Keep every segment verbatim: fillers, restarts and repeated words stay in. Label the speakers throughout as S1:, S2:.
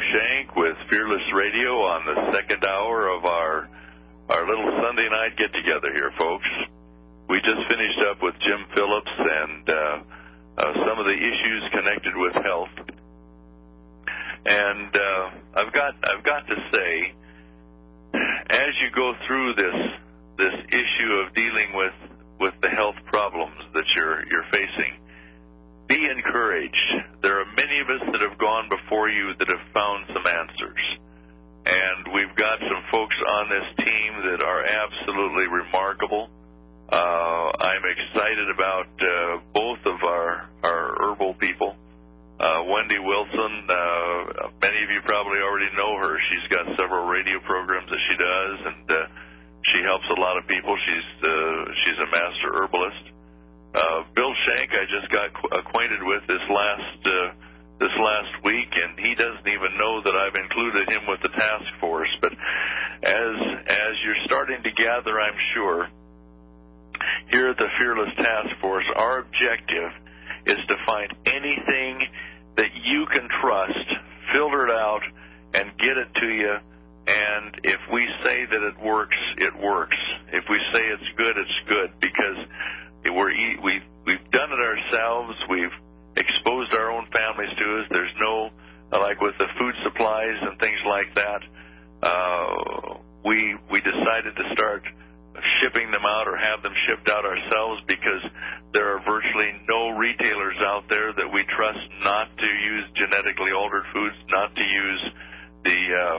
S1: Shank with Fearless Radio on the second hour of our our little Sunday night get-together here, folks. We just finished up with Jim Phillips and uh, uh, some of the issues connected with health. And uh, I've got I've got to say, as you go through this this issue of dealing with, with the health problems that you're you're facing, be encouraged. There are many of us that have gone before you that have found some answers. And we've got some folks on this team that are absolutely remarkable. Uh, I'm excited about uh, both of our, our herbal people. Uh, Wendy Wilson, uh, many of you probably already know her. She's got several radio programs that she does, and uh, she helps a lot of people. She's uh, she's a master herbalist. Uh, Bill Shank, I just got qu- acquainted with this last uh, this last week, and he doesn't even know that I've included him with the task force. But as as you're starting to gather, I'm sure, here at the Fearless Task Force, our objective is to find anything that you can trust, filter it out, and get it to you. And if we say that it works, it works. If we say it's good, it's good, because we're we we've done it ourselves. We've exposed our own families to us. There's no, like with the food supplies and things like that, uh, we we decided to start shipping them out or have them shipped out ourselves because there are virtually no retailers out there that we trust not to use genetically altered foods, not to use the uh,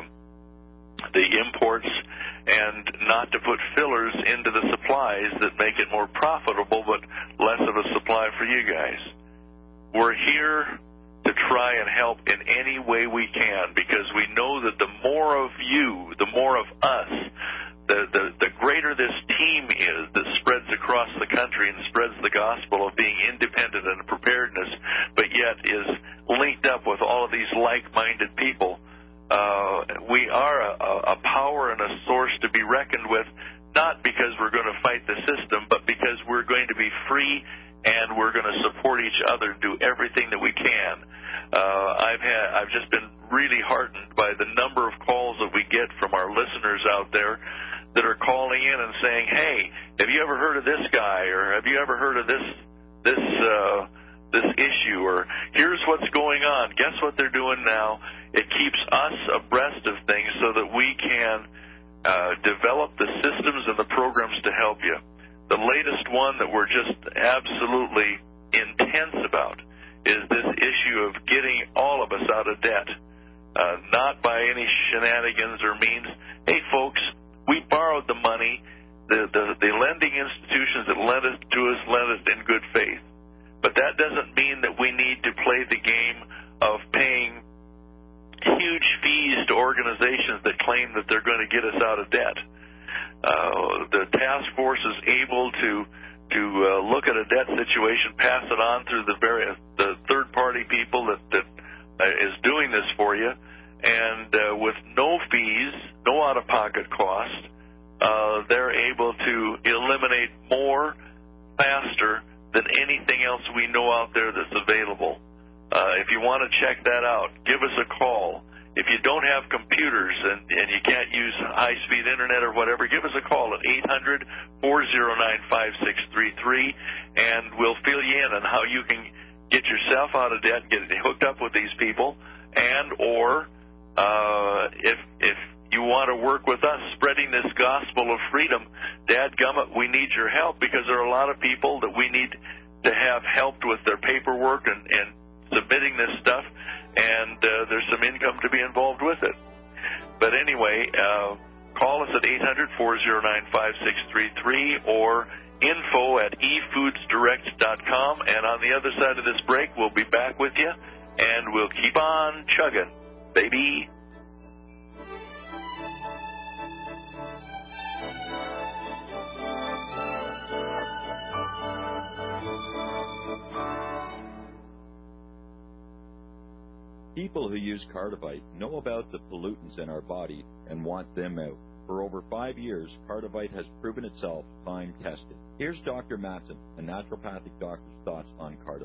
S1: the imports, and not to put fillers into the supplies that make it more profitable but less of a supply for you guys. We're here to try and help in any way we can, because we know that the more of you, the more of us, the, the, the greater this team is that spreads across the country and spreads the gospel of being independent and preparedness, but yet is linked up with all of these like-minded people. Uh, we are a, a power and a source to be reckoned with, not because we're going to fight the system, but because we're going to be free and we're going to support each other and do everything that we can. Uh, I've had, I've just been really heartened by the number of calls that we get from our listeners out there that are calling in and saying, "Hey, have you ever heard of this guy?" or "Have you ever heard of this this uh, this issue?" or "Here's what's going on. Guess what they're doing now." It keeps us abreast of things so that we can uh, develop the systems and the programs to help you. The latest one that we're just absolutely intense about is this issue of getting all of us out of debt, uh, not by any shenanigans or means. Hey, folks, we borrowed the money. The, the, the lending institutions that lent it to us lent it in good faith. But that doesn't mean that we need to play the game of paying huge fees to organizations that claim that they're going to get us out of debt. Uh, the task force is able to to uh, look at a debt situation, pass it on through the various the third party people that that uh, is doing this for you, and uh, with no fees, no out of pocket cost, uh, they're able to eliminate more faster than anything else we know out there that's available. Uh, if you want to check that out, give us a call. If you don't have computers and, and you can't use high-speed internet or whatever, give us a call at eight hundred, four oh nine, five six three three, and we'll fill you in on how you can get yourself out of debt, get hooked up with these people, and or uh, if if you want to work with us spreading this gospel of freedom, dadgummit, we need your help, because there are a lot of people that we need to have helped with their paperwork and, and submitting this stuff, and uh, there's some income to be involved with it. But anyway, uh, call us at eight hundred, four oh nine, five six three three or info at e foods direct dot com. And on the other side of this break, we'll be back with you, and we'll keep on chugging, baby.
S2: People who use Cardivite know about the pollutants in our body and want them out. For over five years, Cardivite has proven itself time-tested. Here's Doctor Matson, a naturopathic doctor's thoughts on Cardivite.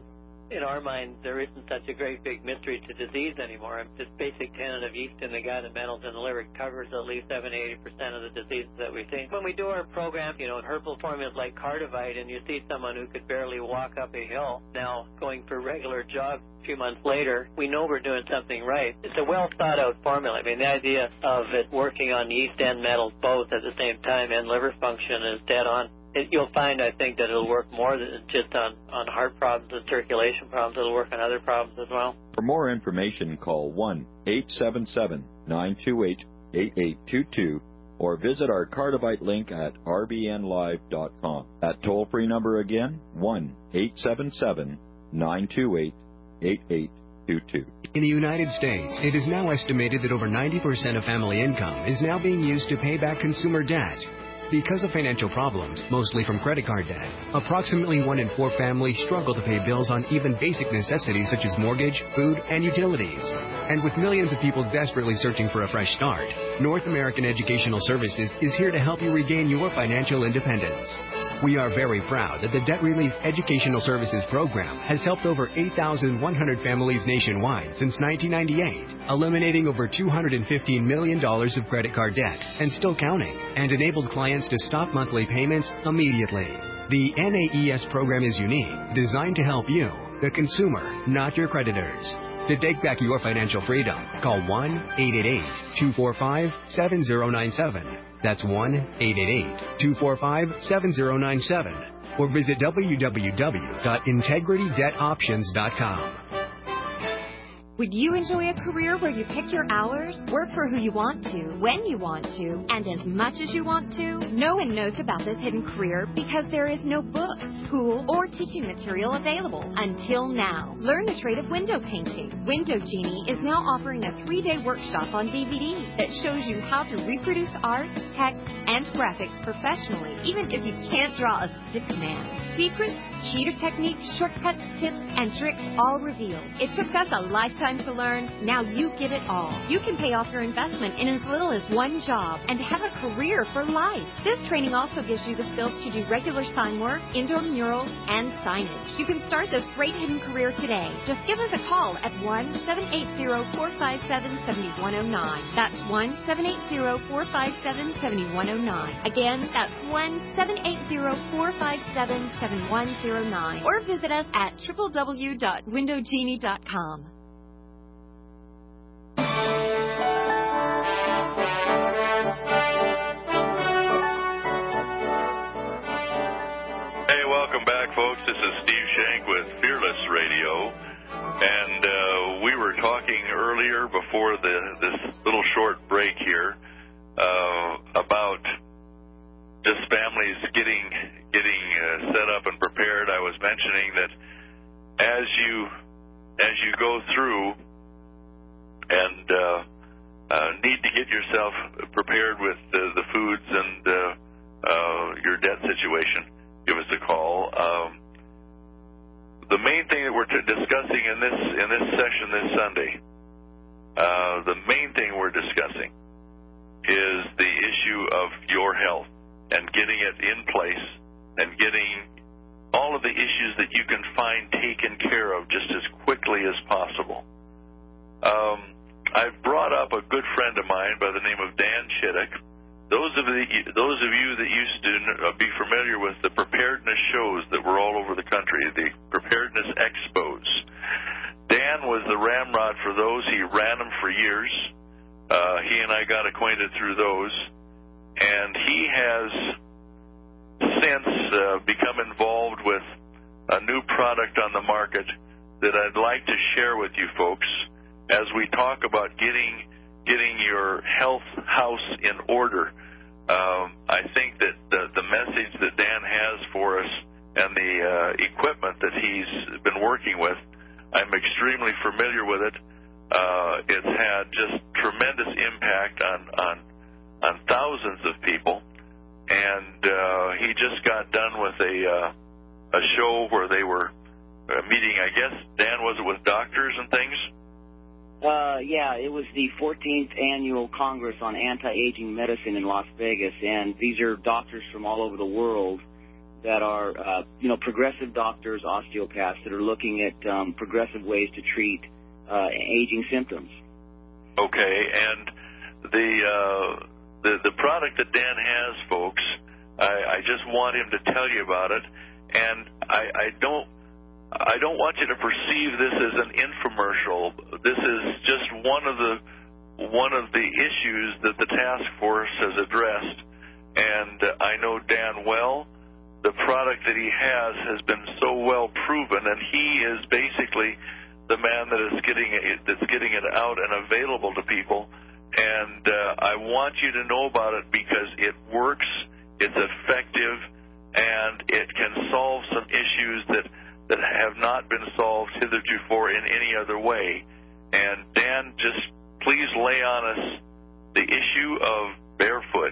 S3: in our mind, there isn't such a great big mystery to disease anymore. This basic tenet of yeast in the gut and metals in the liver covers at least seventy, eighty percent of the diseases that we see. When we do our program, you know, herbal formulas like Cardivite, and you see someone who could barely walk up a hill now going for regular jogs a few months later, we know we're doing something right. It's a well thought out formula. I mean, the idea of it working on yeast and metals both at the same time and liver function is dead on. It, you'll find, I think, that it'll work more than just on, on heart problems and circulation problems. It'll work on other problems as well.
S2: For more information, call one eight seven seven, nine two eight, eight eight two two or visit our Cardivite link at r b n live dot com. That toll-free number again, one eight seven seven, nine two eight, eight eight two two.
S4: In the United States, it is now estimated that over ninety percent of family income is now being used to pay back consumer debt. Because of financial problems, mostly from credit card debt, approximately one in four families struggle to pay bills on even basic necessities such as mortgage, food, and utilities. And with millions of people desperately searching for a fresh start, North American Educational Services is here to help you regain your financial independence. We are very proud that the Debt Relief Educational Services Program has helped over eight thousand one hundred families nationwide since nineteen ninety-eight, eliminating over two hundred fifteen million dollars of credit card debt and still counting, and enabled clients to stop monthly payments immediately. The N A E S program is unique, designed to help you, the consumer, not your creditors. To take back your financial freedom, call one eight eight eight, two four five, seven zero nine seven. That's one eight eight eight, two four five, seven zero nine seven. Or visit w w w dot integrity debt options dot com.
S5: Would you enjoy a career where you pick your hours, work for who you want to, when you want to, and as much as you want to? No one knows about this hidden career because there is no book, school, or teaching material available until now. Learn the trade of window painting. Window Genie is now offering a three-day workshop on D V D that shows you how to reproduce art, text, and graphics professionally, even if you can't draw a stick man. Secrets, cheater techniques, shortcuts, tips, and tricks all revealed. It took us a lifetime to learn. Now you get it all. You can pay off your investment in as little as one job and have a career for life. This training also gives you the skills to do regular sign work, indoor murals, and signage. You can start this great hidden career today. Just give us a call at one seven eight zero, four five seven, seven one zero nine. That's one seven eight zero, four five seven, seven one zero nine. Again, that's one seven eight zero, four five seven, seven one zero nine. Or visit us at w w w dot window genie dot com.
S1: Hey, welcome back, folks. This is Steve Shank with Fearless Radio, and uh, we were talking earlier before the, this little short break here uh, about just families getting getting uh, set up and prepared. I was mentioning that as you as you go through and uh, uh, need to get yourself prepared with uh, the foods and uh, uh, your debt situation, give us a call. Um, the main thing that we're t- discussing in this in this session this Sunday, uh, the main thing we're discussing is the issue of your health and getting it in place and getting all of the issues that you can find taken care of just as quickly as possible. Um, I've brought up a good friend of mine by the name of Dan Chittick. Those of the, those of you that used to be familiar with the preparedness shows that were all over the country, the preparedness expos, Dan was the ramrod for those. He ran them for years. Uh, he and I got acquainted through those, and he has since uh, become involved with a new product on the market that I'd like to share with you folks as we talk about getting getting your health house in order. Um, I think that the, the message that Dan has for us and the uh, equipment that he's been working with, I'm extremely familiar with it. Uh, it's had just tremendous impact on, on, on thousands of people. And uh, he just got done with a, uh, a show where they were uh, meeting, I guess, Dan, was it with doctors and things?
S6: Uh, yeah, it was the fourteenth Annual Congress on Anti-Aging Medicine in Las Vegas, and these are doctors from all over the world that are, uh, you know, progressive doctors, osteopaths that are looking at um, progressive ways to treat uh, aging symptoms.
S1: Okay, and the uh, the the product that Dan has, folks, I, I just want him to tell you about it, and I, I don't I don't want you to perceive this as an infomercial. This is just one of the one of the issues that the task force has addressed, and uh, I know Dan well. The product that he has has been so well proven, and he is basically the man that is getting it, that's getting it out and available to people. And uh, I want you to know about it because it works, it's effective, and it can solve some issues that, that have not been solved hitherto in any other way. And Dan, just please lay on us the issue of barefoot.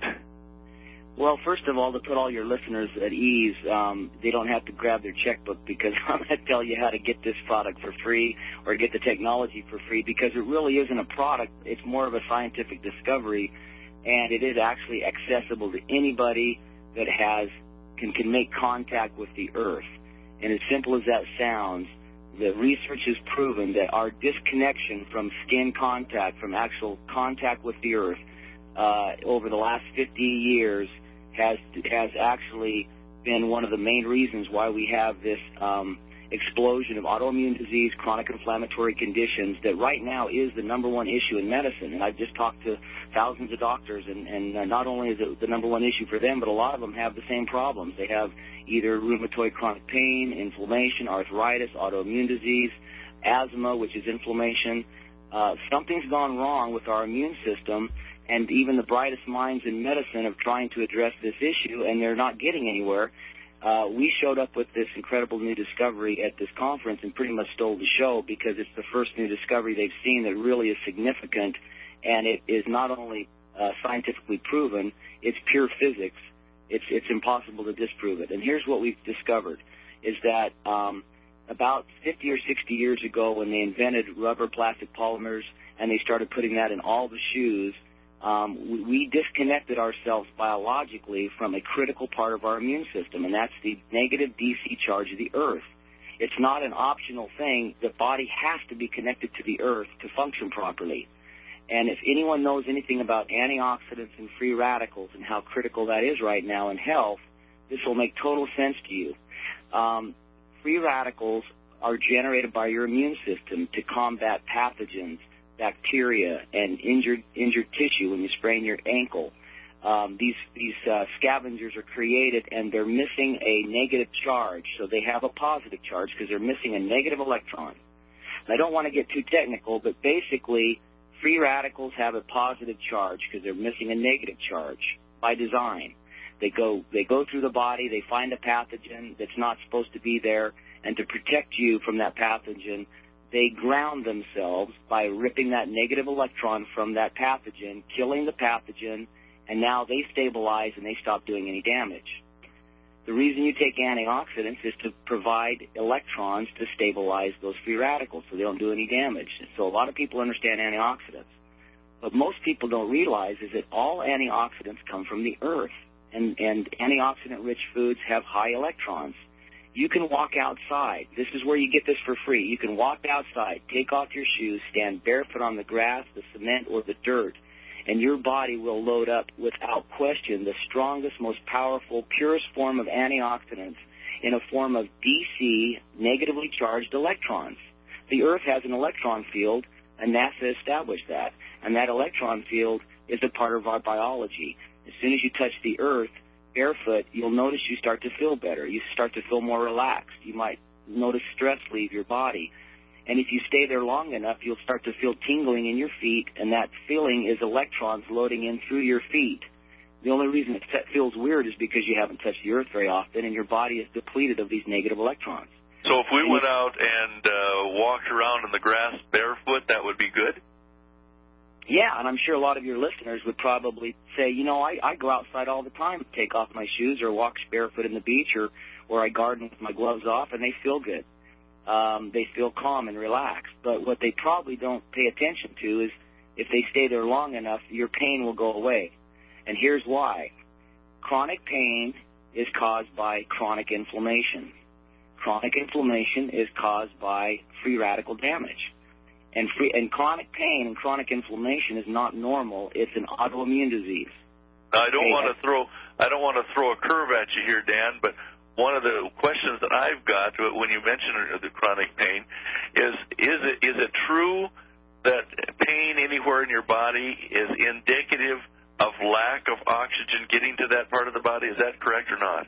S6: Well, first of all, to put all your listeners at ease, um, they don't have to grab their checkbook because I'm going to tell you how to get this product for free or get the technology for free, because it really isn't a product. It's more of a scientific discovery, and it is actually accessible to anybody that has can, can make contact with the earth. And as simple as that sounds, the research has proven that our disconnection from skin contact, from actual contact with the earth, uh, over the last fifty years has has actually been one of the main reasons why we have this um, explosion of autoimmune disease, chronic inflammatory conditions that right now is the number one issue in medicine. And I've just talked to thousands of doctors, and, and uh, not only is it the number one issue for them, but a lot of them have the same problems. They have either rheumatoid chronic pain, inflammation, arthritis, autoimmune disease, asthma, which is inflammation. Uh, something's gone wrong with our immune system, and even the brightest minds in medicine are trying to address this issue, and they're not getting anywhere. Uh, we showed up with this incredible new discovery at this conference and pretty much stole the show because it's the first new discovery they've seen that really is significant, and it is not only uh, scientifically proven, it's pure physics. It's, it's impossible to disprove it. And here's what we've discovered, is that um, about fifty or sixty years ago when they invented rubber plastic polymers and they started putting that in all the shoes, Um, we, we disconnected ourselves biologically from a critical part of our immune system, and that's the negative D C charge of the earth. It's not an optional thing. The body has to be connected to the earth to function properly. And if anyone knows anything about antioxidants and free radicals and how critical that is right now in health, this will make total sense to you. Um, free radicals are generated by your immune system to combat pathogens, bacteria, and injured injured tissue when you sprain your ankle. Um, these these uh, scavengers are created, and they're missing a negative charge, so they have a positive charge because they're missing a negative electron. And I don't want to get too technical, but basically, free radicals have a positive charge because they're missing a negative charge by design. They go they go through the body, they find a pathogen that's not supposed to be there, and to protect you from that pathogen, they ground themselves by ripping that negative electron from that pathogen, killing the pathogen, and now they stabilize and they stop doing any damage. The reason you take antioxidants is to provide electrons to stabilize those free radicals so they don't do any damage. So a lot of people understand antioxidants. What most people don't realize is that all antioxidants come from the earth, and, and antioxidant-rich foods have high electrons. You can walk outside. This is where you get this for free. You can walk outside, take off your shoes, stand barefoot on the grass, the cement, or the dirt, and your body will load up without question the strongest, most powerful, purest form of antioxidants in a form of D C, negatively charged electrons. The Earth has an electron field, and NASA established that, and that electron field is a part of our biology. As soon as you touch the Earth, barefoot, you'll notice you start to feel better. You start to feel more relaxed. You might notice stress leave your body. And if you stay there long enough, you'll start to feel tingling in your feet, and that feeling is electrons loading in through your feet. The only reason it feels weird is because you haven't touched the earth very often, and your body is depleted of these negative electrons.
S1: So if we went out and uh, walked around in the grass barefoot, that would be good?
S6: Yeah, and I'm sure a lot of your listeners would probably say, you know, I, I go outside all the time, take off my shoes or walk barefoot in the beach, or, or I garden with my gloves off, and they feel good. Um, they feel calm and relaxed. But what they probably don't pay attention to is if they stay there long enough, your pain will go away. And here's why. Chronic pain is caused by chronic inflammation. Chronic inflammation is caused by free radical damage. And, free, and chronic pain and chronic inflammation is not normal. It's an autoimmune disease.
S1: Now, I don't
S6: Okay.
S1: want to throw I don't want to throw a curve at you here, Dan, but one of the questions that I've got when you mention the chronic pain is is it is it true that pain anywhere in your body is indicative of lack of oxygen getting to that part of the body? Is that correct or not?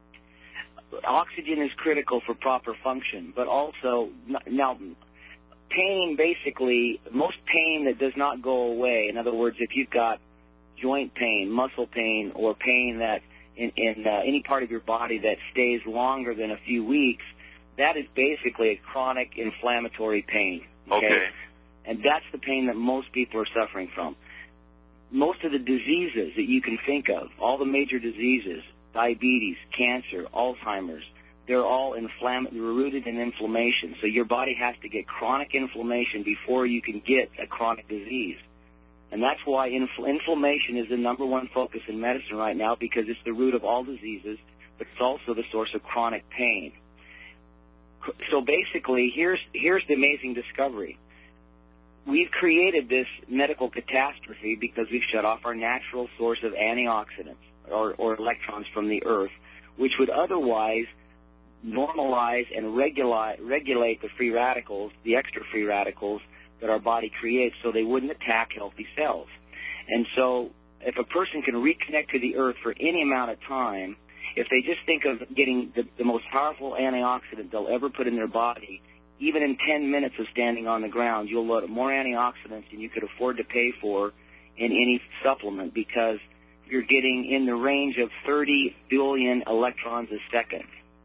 S6: Oxygen is critical for proper function, but also now pain basically, most pain that does not go away, in other words, if you've got joint pain, muscle pain, or pain that in, in uh, any part of your body that stays longer than a few weeks, that is basically a chronic inflammatory pain. Okay?
S1: Okay.
S6: And that's the pain that most people are suffering from. Most of the diseases that you can think of, all the major diseases, diabetes, cancer, Alzheimer's, they're all inflamm- they're rooted in inflammation. So your body has to get chronic inflammation before you can get a chronic disease. And that's why infl- inflammation is the number one focus in medicine right now, because it's the root of all diseases, but it's also the source of chronic pain. So basically, here's here's the amazing discovery. We've created this medical catastrophe because we've shut off our natural source of antioxidants or, or electrons from the earth, which would otherwise normalize and regulate, regulate the free radicals, the extra free radicals that our body creates, so they wouldn't attack healthy cells. And so if a person can reconnect to the earth for any amount of time, if they just think of getting the, the most powerful antioxidant they'll ever put in their body, even in ten minutes of standing on the ground, you'll load up more antioxidants than you could afford to pay for in any supplement, because you're getting in the range of thirty billion electrons a second.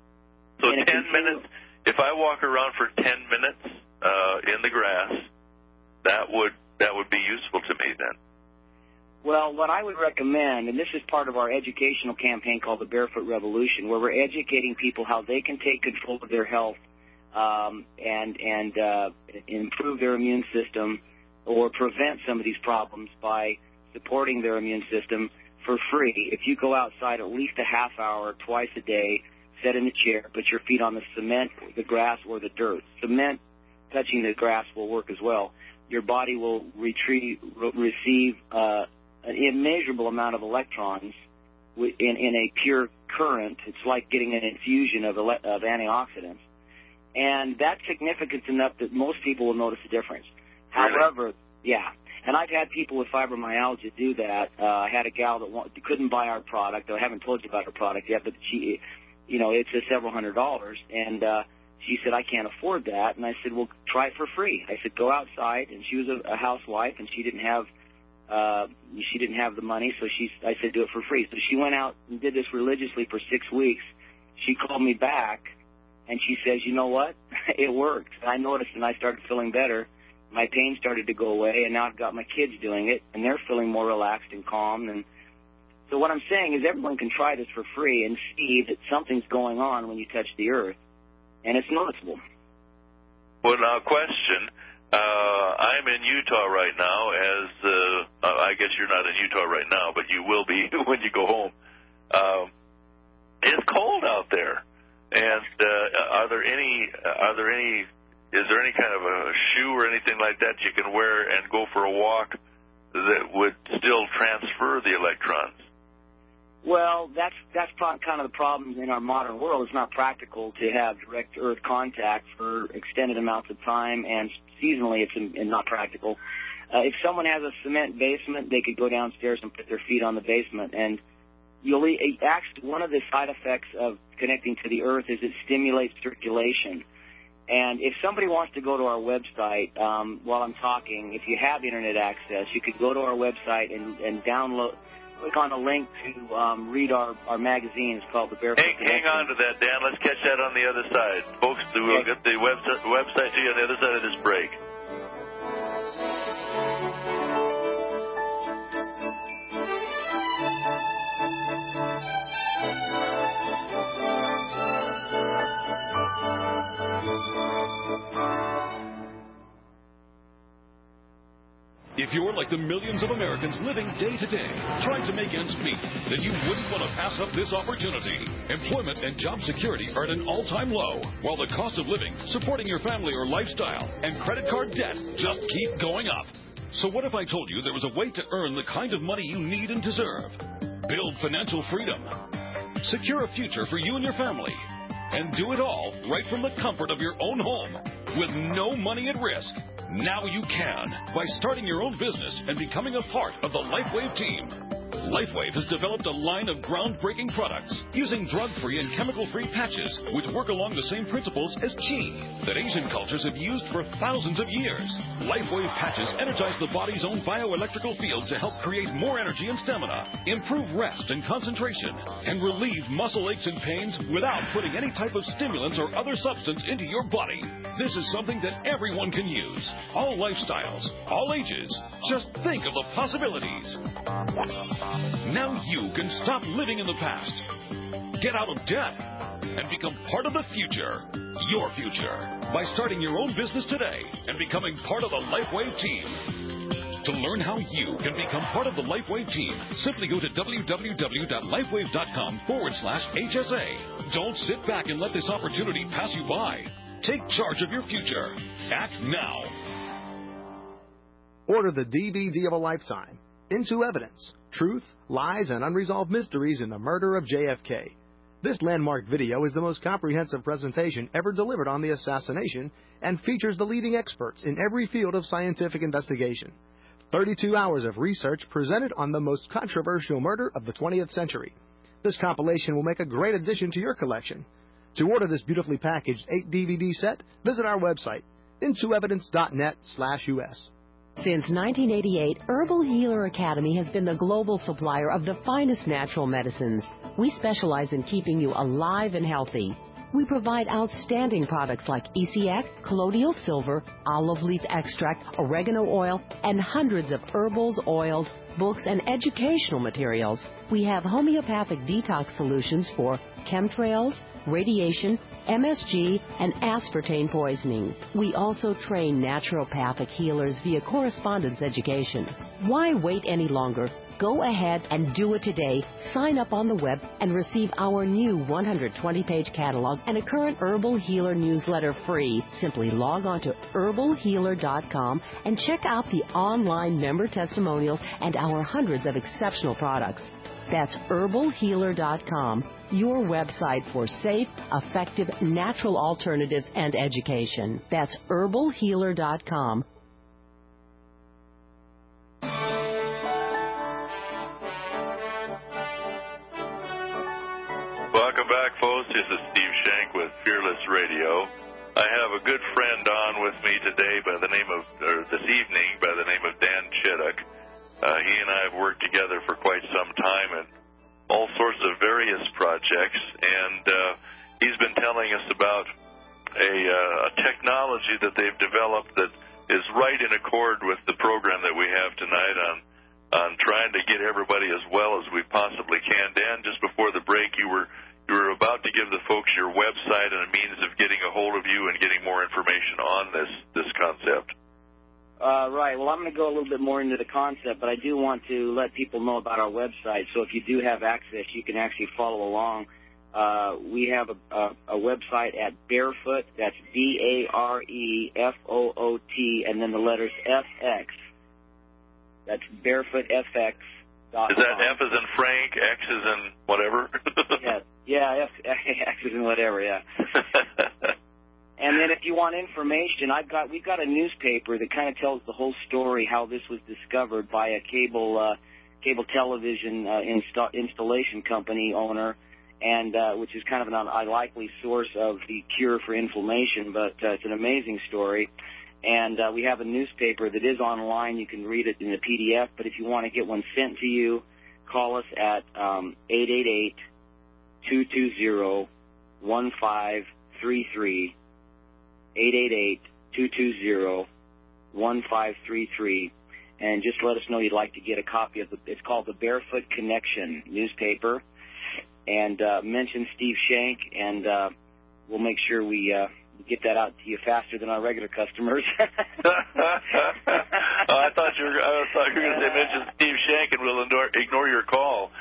S1: So ten minutes, if I walk around for ten minutes uh, in the grass, that would that would be useful to me then.
S6: Well, what I would recommend, and this is part of our educational campaign called the Barefoot Revolution, where we're educating people how they can take control of their health um, and and uh, improve their immune system or prevent some of these problems by supporting their immune system for free. If you go outside at least a half hour twice a day, sit in a chair, put your feet on the cement, the grass, or the dirt. Cement touching the grass will work as well. Your body will retrieve, re- receive uh, an immeasurable amount of electrons in, in a pure current. It's like getting an infusion of, ele- of antioxidants. And that's significant enough that most people will notice a difference.
S1: Really?
S6: However, yeah. And I've had people with fibromyalgia do that. Uh, I had a gal that want, couldn't buy our product. I haven't told you about our product yet, but she, you know, it's a several hundred dollars. And uh, she said, I can't afford that. And I said, well, try it for free. I said, go outside. And she was a, a housewife, and she didn't have uh, she didn't have the money. So she, I said, do it for free. So she went out and did this religiously for six weeks. She called me back, and she says, you know what? It worked. And I noticed, and I started feeling better. My pain started to go away, and now I've got my kids doing it, and they're feeling more relaxed and calm. And so what I'm saying is everyone can try this for free and see that something's going on when you touch the earth, and it's noticeable.
S1: Well, now, question. Uh, I'm in Utah right now, as uh, I guess you're not in Utah right now, but you will be when you go home. Um, it's cold out there, and uh, are there any? Are there any? Is there any kind of a shoe or anything like that you can wear and go for a walk that would still transfer the electrons?
S6: Well, that's that's kind of the problem in our modern world. It's not practical to have direct earth contact for extended amounts of time, and seasonally it's in, not practical. Uh, if someone has a cement basement, they could go downstairs and put their feet on the basement. And you'll actually, one of the side effects of connecting to the earth is it stimulates circulation. And if somebody wants to go to our website um, while I'm talking, if you have internet access, you could go to our website and, and download, click on a link to um, read our, our magazine. It's called The Barefoot
S1: Hang, hang on to that, Dan. Let's catch that on the other side. Folks, we'll
S6: okay.
S1: get the website, website to you on the other side of this break.
S7: If If you're like the millions of Americans living day to day, trying to make ends meet, then you wouldn't want to pass up this opportunity. Employment and job security are at an all-time low, while the cost of living, supporting your family or lifestyle, and credit card debt just keep going up. So what if I told you there was a way to earn the kind of money you need and deserve? Build financial freedom. Secure a future for you and your family. And do it all right from the comfort of your own home with no money at risk. Now you can by starting your own business and becoming a part of the LifeWave team. LifeWave has developed a line of groundbreaking products using drug-free and chemical-free patches which work along the same principles as qi that Asian cultures have used for thousands of years. LifeWave patches energize the body's own bioelectrical field to help create more energy and stamina, improve rest and concentration, and relieve muscle aches and pains without putting any type of stimulants or other substance into your body. This is something that everyone can use. All lifestyles, all ages. Just think of the possibilities. Now you can stop living in the past, get out of debt, and become part of the future, your future, by starting your own business today and becoming part of the LifeWave team. To learn how you can become part of the LifeWave team, simply go to www.lifewave.com forward slash HSA. Don't sit back and let this opportunity pass you by. Take charge of your future. Act now.
S8: Order the D V D of a lifetime, Into Evidence, Truth, Lies, and Unresolved Mysteries in the Murder of J F K. This landmark video is the most comprehensive presentation ever delivered on the assassination and features the leading experts in every field of scientific investigation. thirty-two hours of research presented on the most controversial murder of the twentieth century. This compilation will make a great addition to your collection. To order this beautifully packaged eight D V D set, visit our website, into evidence dot net slash U S.
S9: Since nineteen eighty-eight, Herbal Healer Academy has been the global supplier of the finest natural medicines. We specialize in keeping you alive and healthy. We provide outstanding products like E C X, colloidal silver, olive leaf extract, oregano oil, and hundreds of herbals, oils, books, and educational materials. We have homeopathic detox solutions for chemtrails, radiation, M S G, and aspartame poisoning. We also train naturopathic healers via correspondence education. Why wait any longer? Go ahead and do it today. Sign up on the web and receive our new one hundred twenty page catalog and a current Herbal Healer newsletter free. Simply log on to herbal healer dot com and check out the online member testimonials and our hundreds of exceptional products. That's herbal healer dot com, your website for safe, effective, natural alternatives and education. That's herbal healer dot com.
S1: Welcome back, folks. This is Steve Shank with Fearless Radio. I have a good friend on with me today by the name of, or this evening, by the name of Dan Chittick. Uh, he and I have worked together for quite some time in all sorts of various projects, and uh, he's been telling us about a, uh, a technology that they've developed that is right in accord with the program that we have tonight on on trying to get everybody as well as we possibly can. Dan, just before the break, you were you were about to give the folks your website and a means of getting a hold of you and getting more information on this this concept.
S6: Uh, right. Well, I'm going to go a little bit more into the concept, but I do want to let people know about our website. So if you do have access, you can actually follow along. Uh, we have a, a, a website at Barefoot. That's B A R E F O O T, and then the letters F X. That's barefoot f x dot com.
S1: Is that F as in Frank, X as in whatever?
S6: yeah, yeah, F, X as in whatever, yeah. And then if you want information, I've got we've got a newspaper that kind of tells the whole story, how this was discovered by a cable uh, cable television uh, insta- installation company owner, and uh, which is kind of an unlikely source of the cure for inflammation, but uh, it's an amazing story. And uh, we have a newspaper that is online. You can read it in the P D F, but if you want to get one sent to you, call us at um, eight eight eight, two two zero, one five three three. eight eight eight, two two zero, one five three three, and just let us know you'd like to get a copy of the, it's called the Barefoot Connection newspaper, and uh, mention Steve Shank, and uh, we'll make sure we uh, get that out to you faster than our regular customers.
S1: oh, I thought you were. I thought you were going to say mention Steve Shank and we'll ignore, ignore your call.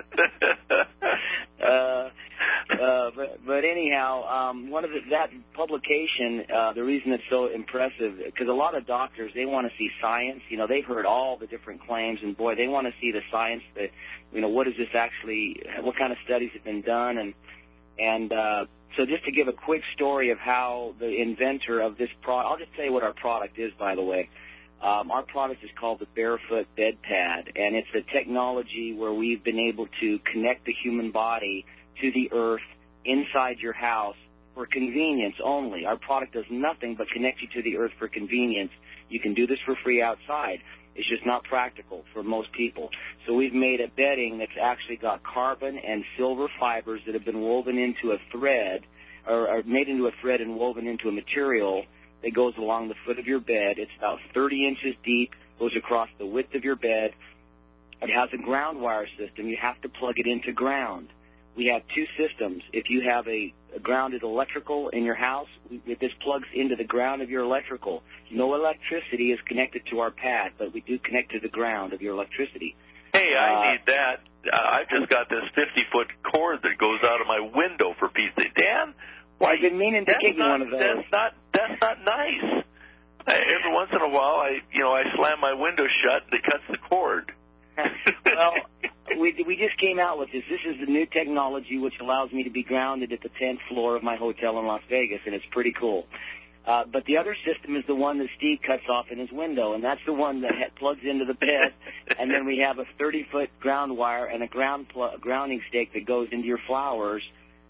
S6: uh, uh, but, but anyhow, um, one of the, that publication, uh, the reason it's so impressive, because a lot of doctors, they want to see science. You know, they've heard all the different claims, and boy, they want to see the science. That, you know, what is this actually? What kind of studies have been done? And and uh, so, just to give a quick story of how the inventor of this product, I'll just tell you what our product is, by the way. Um, our product is called the Barefoot Bed Pad, and it's a technology where we've been able to connect the human body to the earth inside your house for convenience only. Our product does nothing but connect you to the earth for convenience. You can do this for free outside. It's just not practical for most people. So we've made a bedding that's actually got carbon and silver fibers that have been woven into a thread, or, or made into a thread and woven into a material that goes along the foot of your bed. It's about thirty inches deep, goes across the width of your bed. It has a ground wire system. You have to plug it into ground. We have two systems. If you have a, a grounded electrical in your house, we, this plugs into the ground of your electrical. No electricity is connected to our pad, but we do connect to the ground of your electricity.
S1: Hey, I
S6: uh,
S1: need that. Uh, I've just got this fifty-foot cord that goes out of my window for Pete's sake. Dan, why,
S6: I've been meaning to give you one of those.
S1: That's not, that's not nice. I, every once in a while, I, you know, I slam my window shut and it cuts the cord.
S6: Well, we we just came out with this. This is the new technology which allows me to be grounded at the tenth floor of my hotel in Las Vegas, and it's pretty cool. Uh, but the other system is the one that Steve cuts off in his window, and that's the one that ha- plugs into the bed, and then we have a thirty-foot ground wire and a ground pl- grounding stake that goes into your flowers.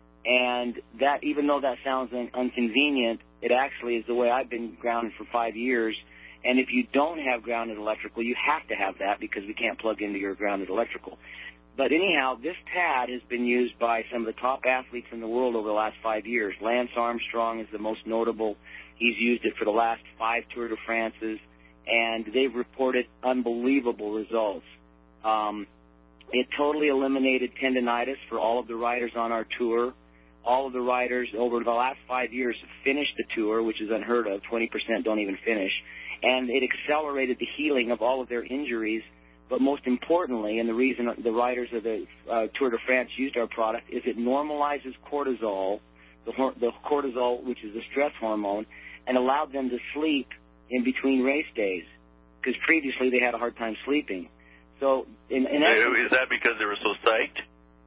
S6: And that, even though that sounds un- inconvenient, it actually is the way I've been grounded for five years. And if you don't have grounded electrical, you have to have that because we can't plug into your grounded electrical. But anyhow, this pad has been used by some of the top athletes in the world over the last five years. Lance Armstrong is the most notable. He's used it for the last five Tour de France's, and they've reported unbelievable results. Um, it totally eliminated tendinitis for all of the riders on our tour. All of the riders over the last five years have finished the tour, which is unheard of. twenty percent don't even finish. And it accelerated the healing of all of their injuries. But most importantly, and the reason the riders of the uh, Tour de France used our product, is it normalizes cortisol, the, the cortisol, which is the stress hormone, and allowed them to sleep in between race days, because previously they had a hard time sleeping. So, in, in essence,
S1: is that because they were so psyched?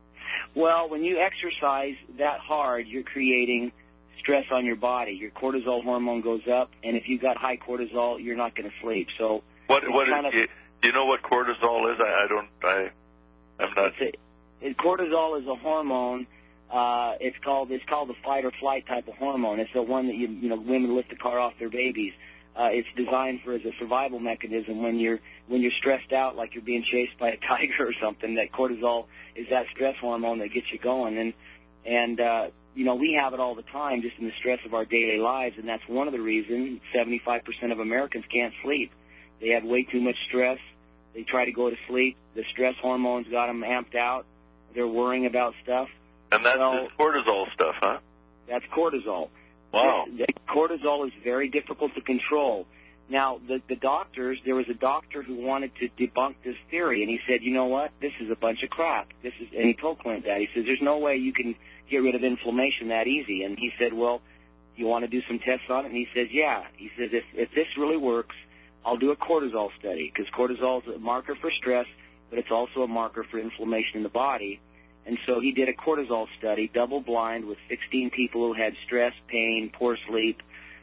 S6: Well, when you exercise that hard, you're creating stress on your body. Your cortisol hormone goes up, and if you've got high cortisol, you're not going to sleep. So,
S1: what what is, of, do you know what cortisol is? I, I don't. I I'm not.
S6: It's a, it, cortisol is a hormone. Uh, it's called it's called the fight or flight type of hormone. It's the one that you you know women lift the car off their babies. Uh, it's designed for as a survival mechanism when you're when you're stressed out, like you're being chased by a tiger or something. That cortisol is that stress hormone that gets you going, and and uh, you know we have it all the time, just in the stress of our daily lives, and that's one of the reasons seventy-five percent of Americans can't sleep. They have way too much stress. They try to go to sleep. The stress hormones got them amped out. They're worrying about stuff.
S1: And that's
S6: well,
S1: cortisol stuff, huh?
S6: That's cortisol.
S1: Wow.
S6: The, the cortisol is very difficult to control. Now, the, the doctors, there was a doctor who wanted to debunk this theory, and he said, you know what, this is a bunch of crap. This is, and he told Clint that. He says, there's no way you can get rid of inflammation that easy. And he said, well, you want to do some tests on it? And he says, yeah. He says, if, if this really works, I'll do a cortisol study, because cortisol is a marker for stress, but it's also a marker for inflammation in the body. And so he did a cortisol study, double-blind, with sixteen people who had stress, pain, poor sleep,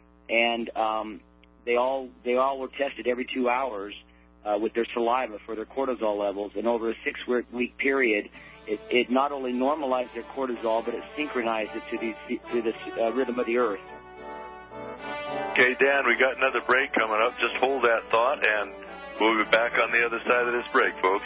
S6: and um, they all they all were tested every two hours uh, with their saliva for their cortisol levels. And over a six-week period, it, it not only normalized their cortisol, but it synchronized it to the to the uh, rhythm of the earth.
S1: Okay, Dan, we got another break coming up. Just hold that thought, and we'll be back on the other side of this break, folks.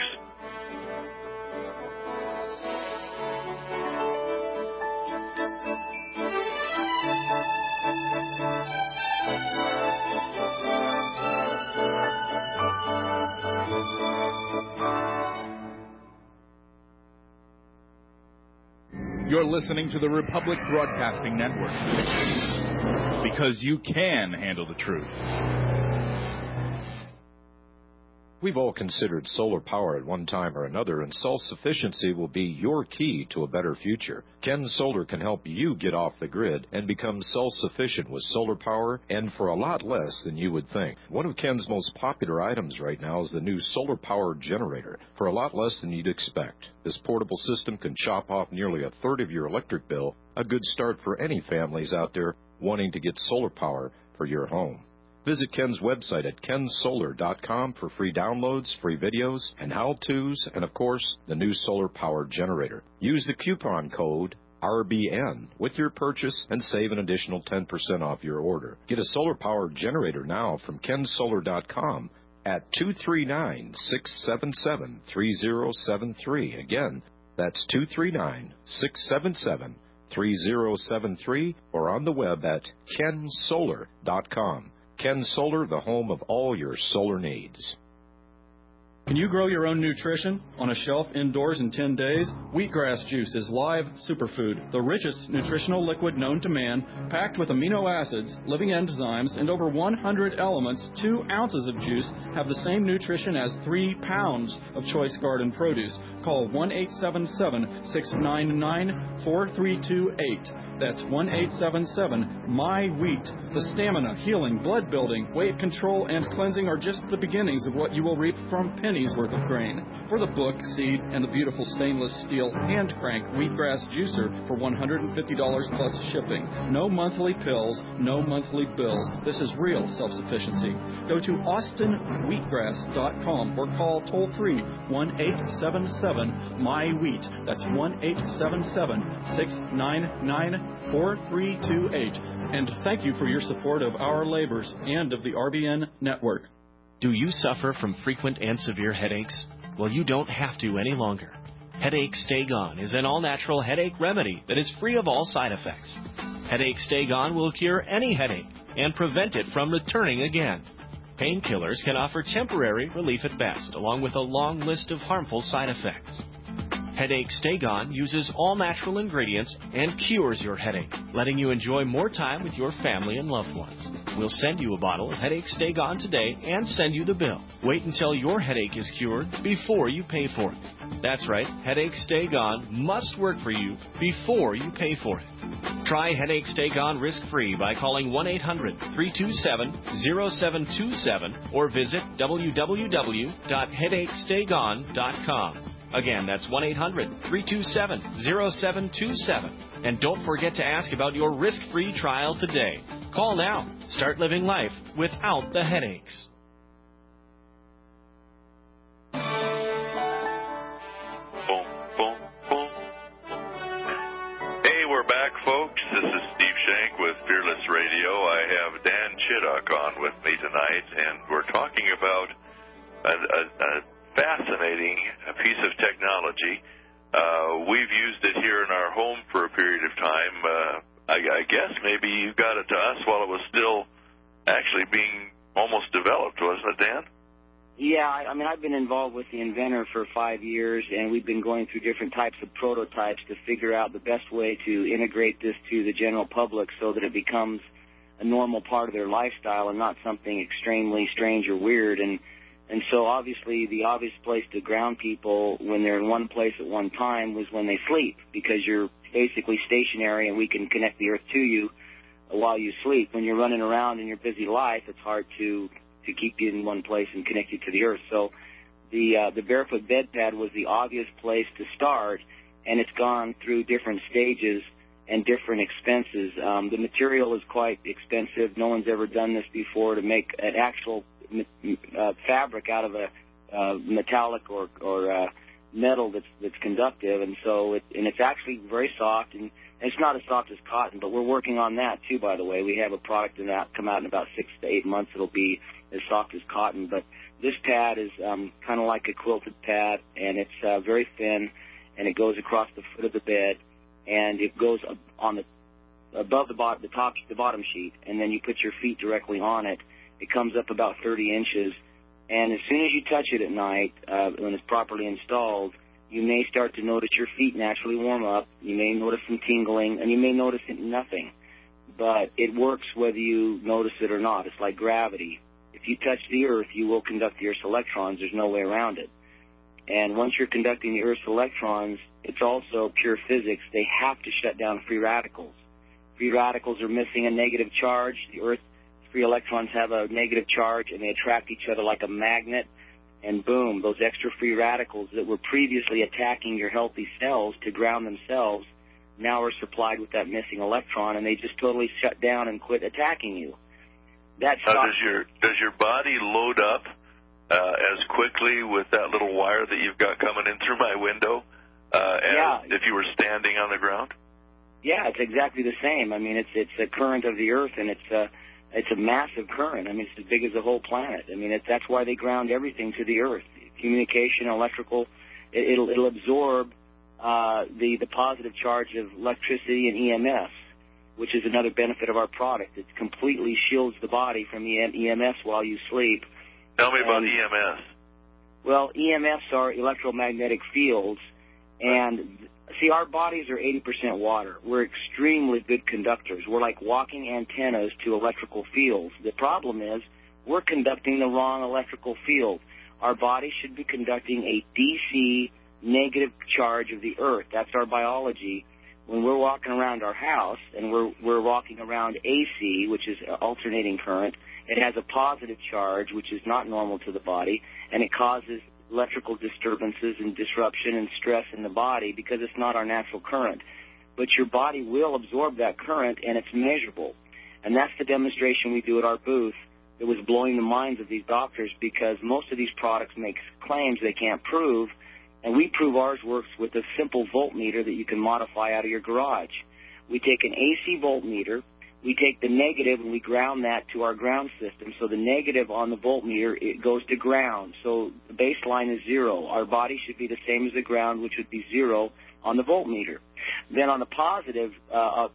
S10: You're listening to the Republic Broadcasting Network. Because you can handle the truth.
S11: We've all considered solar power at one time or another, and self-sufficiency will be your key to a better future. Ken Solar can help you get off the grid and become self-sufficient with solar power, and for a lot less than you would think. One of Ken's most popular items right now is the new solar power generator, for a lot less than you'd expect. This portable system can chop off nearly a third of your electric bill, a good start for any families out there wanting to get solar power for your home. Visit Ken's website at ken solar dot com for free downloads, free videos, and how-tos, and, of course, the new solar power generator. Use the coupon code R B N with your purchase and save an additional ten percent off your order. Get a solar power generator now from ken solar dot com at two three nine, six seven seven, three zero seven three. Again, that's two three nine, six seven seven, three zero seven three, or on the web at ken solar dot com. Ken Solar, the home of all your solar needs.
S12: Can you grow your own nutrition on a shelf indoors in ten days? Wheatgrass juice is live superfood, the richest nutritional liquid known to man, packed with amino acids, living enzymes, and over one hundred elements. Two ounces of juice have the same nutrition as three pounds of choice garden produce. Call one eight seven seven, six nine nine, four three two eight. That's one eight seven seven, M Y Wheat. The stamina, healing, blood building, weight control, and cleansing are just the beginnings of what you will reap from pennies worth of grain. For the book, seed, and the beautiful stainless steel hand crank wheatgrass juicer for one hundred fifty dollars plus shipping. No monthly pills, no monthly bills. This is real self-sufficiency. Go to austin wheatgrass dot com or call toll free one eight seven seven, M Y Wheat. That's one eight seven seven, six nine nine, four three two eight. And thank you for your support of our labors and of the R B N network.
S13: Do you suffer from frequent and severe headaches? Well, you don't have to any longer. Headache Stay Gone is an all-natural headache remedy that is free of all side effects. Headache Stay Gone will cure any headache and prevent it from returning again. Painkillers can offer temporary relief at best, along with a long list of harmful side effects. Headache Stay Gone uses all natural ingredients and cures your headache, letting you enjoy more time with your family and loved ones. We'll send you a bottle of Headache Stay Gone today and send you the bill. Wait until your headache is cured before you pay for it. That's right, Headache Stay Gone must work for you before you pay for it. Try Headache Stay Gone risk-free by calling one eight hundred, three two seven, zero seven two seven or visit w w w dot headache stay gone dot com. Again, that's one eight hundred, three two seven, zero seven two seven. And don't forget to ask about your risk-free trial today. Call now. Start living life without the headaches.
S1: Boom, boom, boom. Hey, we're back, folks. This is Steve Shank with Fearless Radio. I have Dan Chiddock on with me tonight, and we're talking about a, a, a fascinating piece of technology. Uh, we've used it here in our home for a period of time. Uh, I, I guess maybe you got it to us while it was still actually being almost developed, wasn't it, Dan?
S6: Yeah, I, I mean, I've been involved with the inventor for five years, and we've been going through different types of prototypes to figure out the best way to integrate this to the general public so that it becomes a normal part of their lifestyle and not something extremely strange or weird. And And so, obviously, the obvious place to ground people when they're in one place at one time was when they sleep, because you're basically stationary and we can connect the earth to you while you sleep. When you're running around in your busy life, it's hard to, to keep you in one place and connect you to the earth. So the, uh, the barefoot bed pad was the obvious place to start, and it's gone through different stages and different expenses. Um, the material is quite expensive. No one's ever done this before to make an actual Uh, fabric out of a uh, metallic or, or uh, metal that's that's conductive, and so it, and it's actually very soft, and it's not as soft as cotton, but we're working on that too. By the way, we have a product in that come out in about six to eight months. It'll be as soft as cotton, but this pad is um, kind of like a quilted pad, and it's uh, very thin, and it goes across the foot of the bed, and it goes on the above the bottom, the top, the bottom sheet, and then you put your feet directly on it. It comes up about thirty inches, and as soon as you touch it at night, uh, when it's properly installed, you may start to notice your feet naturally warm up. You may notice some tingling, and you may notice nothing. but it works whether you notice it or not. It's like gravity. If you touch the Earth, you will conduct the Earth's electrons. There's no way around it. And once you're conducting the Earth's electrons, it's also pure physics. They have to shut down free radicals. Free radicals are missing a negative charge. The Earth's free electrons have a negative charge, and they attract each other like a magnet. And boom, those extra free radicals that were previously attacking your healthy cells to ground themselves now are supplied with that missing electron, and they just totally shut down and quit attacking you. That's
S1: now, does your does your body load up uh, as quickly with that little wire that you've got coming in through my window uh, as
S6: yeah.
S1: if you were standing on the ground?
S6: Yeah, it's exactly the same. I mean, it's it's a current of the Earth, and it's a it's a massive current. I mean, it's as big as the whole planet. I mean, it, that's why they ground everything to the Earth. Communication, electrical, it, it'll it'll absorb uh, the the positive charge of electricity and E M S, which is another benefit of our product. It completely shields the body from E M S while you sleep.
S1: Tell me about
S6: and,
S1: E M S.
S6: Well, E M Fs are electromagnetic fields, and see, our bodies are eighty percent water. We're extremely good conductors. We're like walking antennas to electrical fields. The problem is we're conducting the wrong electrical field. Our body should be conducting a D C negative charge of the Earth. That's our biology. When we're walking around our house and we're we're walking around A C, which is alternating current, it has a positive charge, which is not normal to the body, and it causes electrical disturbances and disruption and stress in the body because it's not our natural current. But your body will absorb that current, and it's measurable. And that's the demonstration we do at our booth. It was blowing the minds of these doctors because most of these products make claims they can't prove, and we prove ours works with a simple voltmeter that you can modify out of your garage. We take an A C voltmeter, we take the negative and we ground that to our ground system. So the negative on the voltmeter, it goes to ground. So the baseline is zero. Our body should be the same as the ground, which would be zero on the voltmeter. Then on the positive uh,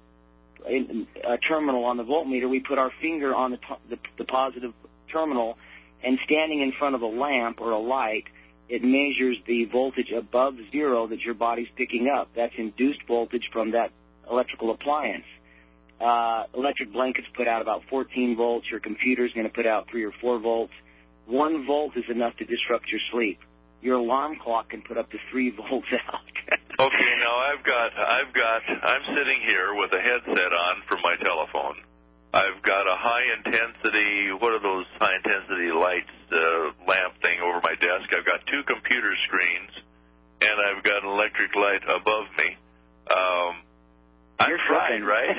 S6: in, uh, terminal on the voltmeter, we put our finger on the, the, the positive terminal, and standing in front of a lamp or a light, it measures the voltage above zero that your body's picking up. That's induced voltage from that electrical appliance. Uh, electric blankets put out about fourteen volts. Your computer's going to put out three or four volts. One volt is enough to disrupt your sleep. Your alarm clock can put up to three volts out.
S1: Okay, now I've got, I've got, I'm sitting here with a headset on from my telephone. I've got a high intensity, what are those high intensity lights, uh, lamp thing over my desk. I've got two computer screens, and I've got an electric light above me. Um, I'm
S6: You're
S1: fried,
S6: cooking.
S1: right?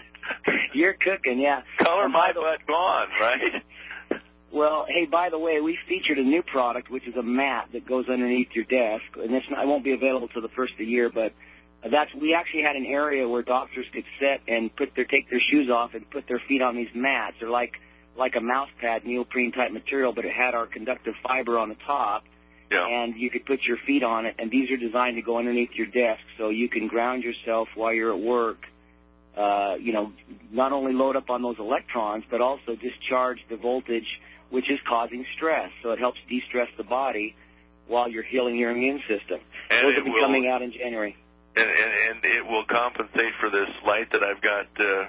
S6: You're cooking, yeah.
S1: Color my butt gone, right?
S6: Well, hey, by the way, we featured a new product, which is a mat that goes underneath your desk, and it's not, it won't be available till the first of the year, but that's we actually had an area where doctors could sit and put their take their shoes off and put their feet on these mats. They're like like a mouse pad, neoprene type material, but it had our conductive fiber on the top,
S1: yeah.
S6: and you could put your feet on it. And these are designed to go underneath your desk, so you can ground yourself while you're at work. Uh, you know, not only load up on those electrons, but also discharge the voltage, which is causing stress. So it helps de-stress the body while you're healing your immune system.
S1: And
S6: those
S1: it
S6: will be
S1: will,
S6: coming out in January.
S1: And, and, and it will compensate for this light that I've got, uh,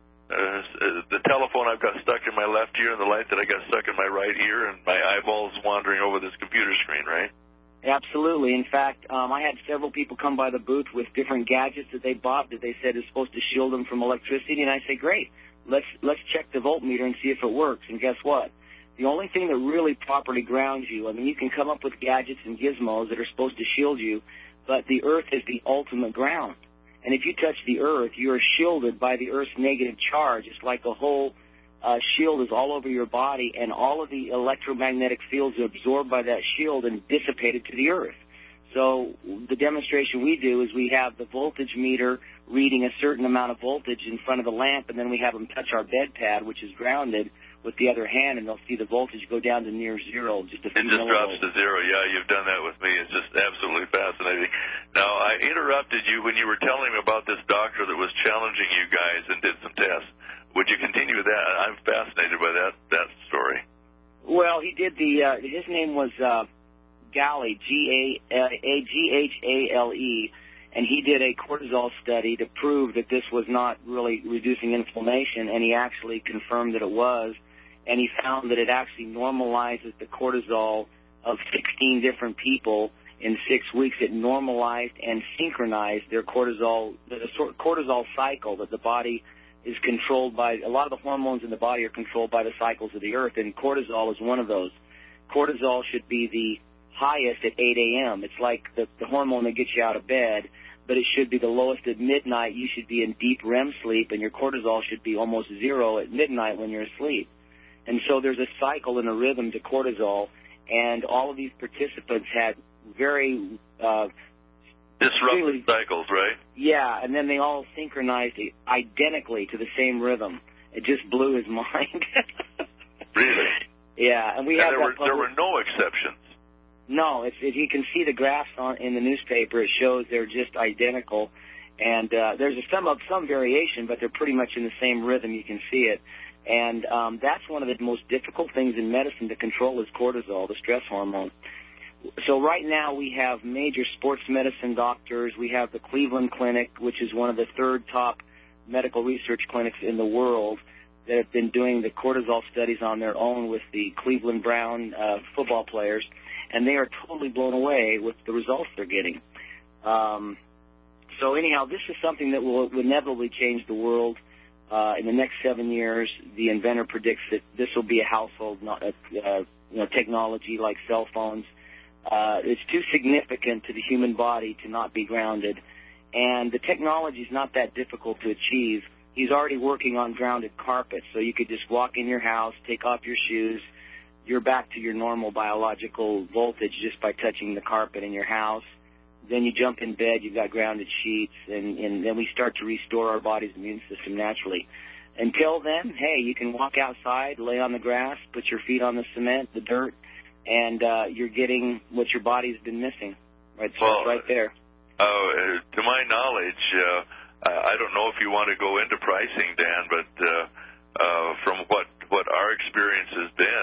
S1: uh, the telephone I've got stuck in my left ear and the light that I got stuck in my right ear, and my eyeballs wandering over this computer screen, right?
S6: Absolutely. In fact, um, I had several people come by the booth with different gadgets that they bought that they said is supposed to shield them from electricity, and I say, great, let's let's check the voltmeter and see if it works. And guess what? The only thing that really properly grounds you, I mean, you can come up with gadgets and gizmos that are supposed to shield you, but the Earth is the ultimate ground. And if you touch the Earth, you are shielded by the Earth's negative charge. It's like a whole uh, shield is all over your body, and all of the electromagnetic fields are absorbed by that shield and dissipated to the Earth. So the demonstration we do is we have the voltage meter reading a certain amount of voltage in front of the lamp, and then we have them touch our bed pad, which is grounded, with the other hand, and they'll see the voltage go down to near zero. Just a few
S1: It just drops
S6: millivolts.
S1: to zero. Yeah, you've done that with me. It's just absolutely fascinating. Now, I interrupted you when you were telling me about this doctor that was challenging you guys and did some tests. Would you continue with that? I'm fascinated by that that story.
S6: Well, he did the, uh, his name was uh, Ghaly, G A G H A L E, and he did a cortisol study to prove that this was not really reducing inflammation, and he actually confirmed that it was, and he found that it actually normalizes the cortisol of sixteen different people in six weeks. It normalized and synchronized their cortisol, the cortisol cycle that the body is controlled by. A lot of the hormones in the body are controlled by the cycles of the earth, and cortisol is one of those. Cortisol should be the highest at eight a.m. It's like the, the hormone that gets you out of bed, but it should be the lowest at midnight. You should be in deep R E M sleep, and your cortisol should be almost zero at midnight when you're asleep. And so there's a cycle and a rhythm to cortisol, and all of these participants had very uh,
S1: disrupted
S6: really,
S1: cycles, right?
S6: Yeah, and then they all synchronized identically to the same rhythm. It just blew his mind.
S1: Really?
S6: Yeah, and we
S1: and
S6: have
S1: there
S6: that
S1: were
S6: public-
S1: there were no exceptions.
S6: No, if, if you can see the graphs on in the newspaper, it shows they're just identical, and uh, there's a, some of some variation, but they're pretty much in the same rhythm. You can see it, and um, that's one of the most difficult things in medicine to control is cortisol, the stress hormone. So right now we have major sports medicine doctors. We have the Cleveland Clinic, which is one of the third top medical research clinics in the world, that have been doing the cortisol studies on their own with the Cleveland Brown uh, football players, and they are totally blown away with the results they're getting. Um, so anyhow, this is something that will inevitably change the world. Uh, in the next seven years, the inventor predicts that this will be a household not, uh, you know, technology like cell phones. Uh, it's too significant to the human body to not be grounded, and the technology is not that difficult to achieve. He's already working on grounded carpets, so you could just walk in your house, take off your shoes, you're back to your normal biological voltage just by touching the carpet in your house. Then you jump in bed, you've got grounded sheets, and, and then we start to restore our body's immune system naturally. Until then, hey, you can walk outside, lay on the grass, put your feet on the cement, the dirt, and uh, you're getting what your body's been missing. Right, so
S1: well,
S6: it's right there.
S1: Uh, to my knowledge, uh, I don't know if you want to go into pricing, Dan, but uh, uh, from what, what our experience has been,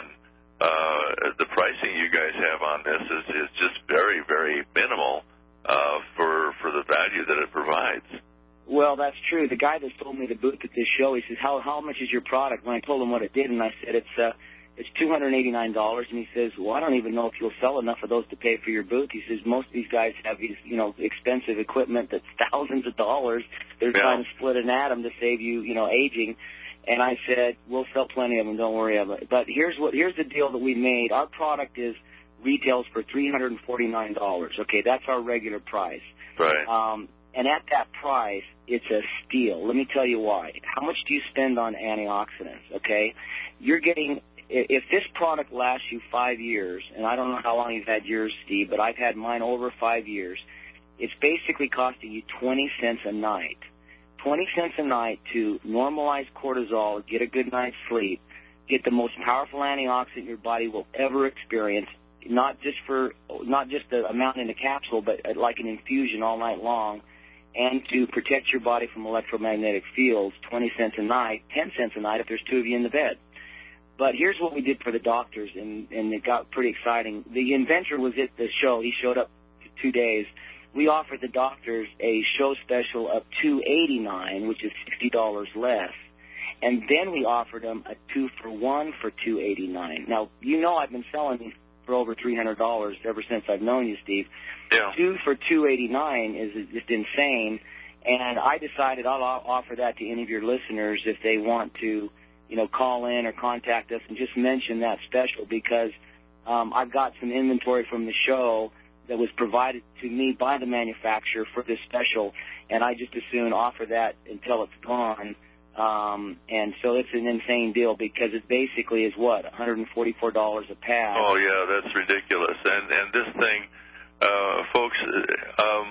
S1: uh, the pricing you guys have on this is, is just very, very minimal uh, for for the value that it provides.
S6: Well, that's true. The guy that sold me the booth at this show, he says, how how much is your product? When I told him what it did, and I said, it's uh, it's two hundred eighty-nine dollars, and he says, well, I don't even know if you'll sell enough of those to pay for your booth. He says, most of these guys have these, you know, expensive equipment that's thousands of dollars. They're yeah. trying to split an atom to save you, you know, aging. And I said, we'll sell plenty of them, don't worry about it. But here's what here's the deal that we made. Our product is retails for three hundred forty-nine dollars. Okay, that's our regular price.
S1: Right.
S6: Um, and at that price, it's a steal. Let me tell you why. How much do you spend on antioxidants, okay? You're getting, if this product lasts you five years, and I don't know how long you've had yours, Steve, but I've had mine over five years, it's basically costing you twenty cents a night. twenty cents a night to normalize cortisol, get a good night's sleep, get the most powerful antioxidant your body will ever experience, not just for not just the amount in the capsule, but like an infusion all night long, and to protect your body from electromagnetic fields, twenty cents a night, ten cents a night if there's two of you in the bed. But here's what we did for the doctors, and, and it got pretty exciting. The inventor was at the show. He showed up for two days. We offered the doctors a show special of two eighty-nine, which is sixty dollars less, and then we offered them a two for one for two eighty-nine. Now, you know I've been selling these for over three hundred dollars ever since I've known you, Steve.
S1: Yeah.
S6: Two for two eighty-nine is just insane, and I decided I'll offer that to any of your listeners if they want to, you know, call in or contact us and just mention that special, because um, I've got some inventory from the show that was provided to me by the manufacturer for this special, and I just as soon offer that until it's gone. Um, and so it's an insane deal because it basically is what, one hundred forty-four dollars a pad.
S1: Oh yeah, that's ridiculous. And and this thing, uh, folks, um,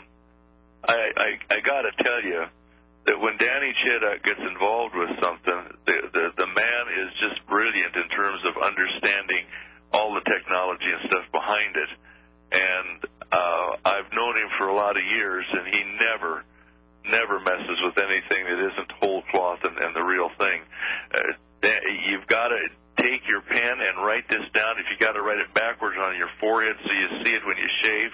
S1: I I, I got to tell you that when Danny Cheduk gets involved with something, the, the the man is just brilliant in terms of understanding all the technology and stuff behind it. And uh, I've known him for a lot of years, and he never, never messes with anything that isn't whole cloth and, and the real thing. Uh, you've got to take your pen and write this down. If you got to write it backwards on your forehead so you see it when you shave,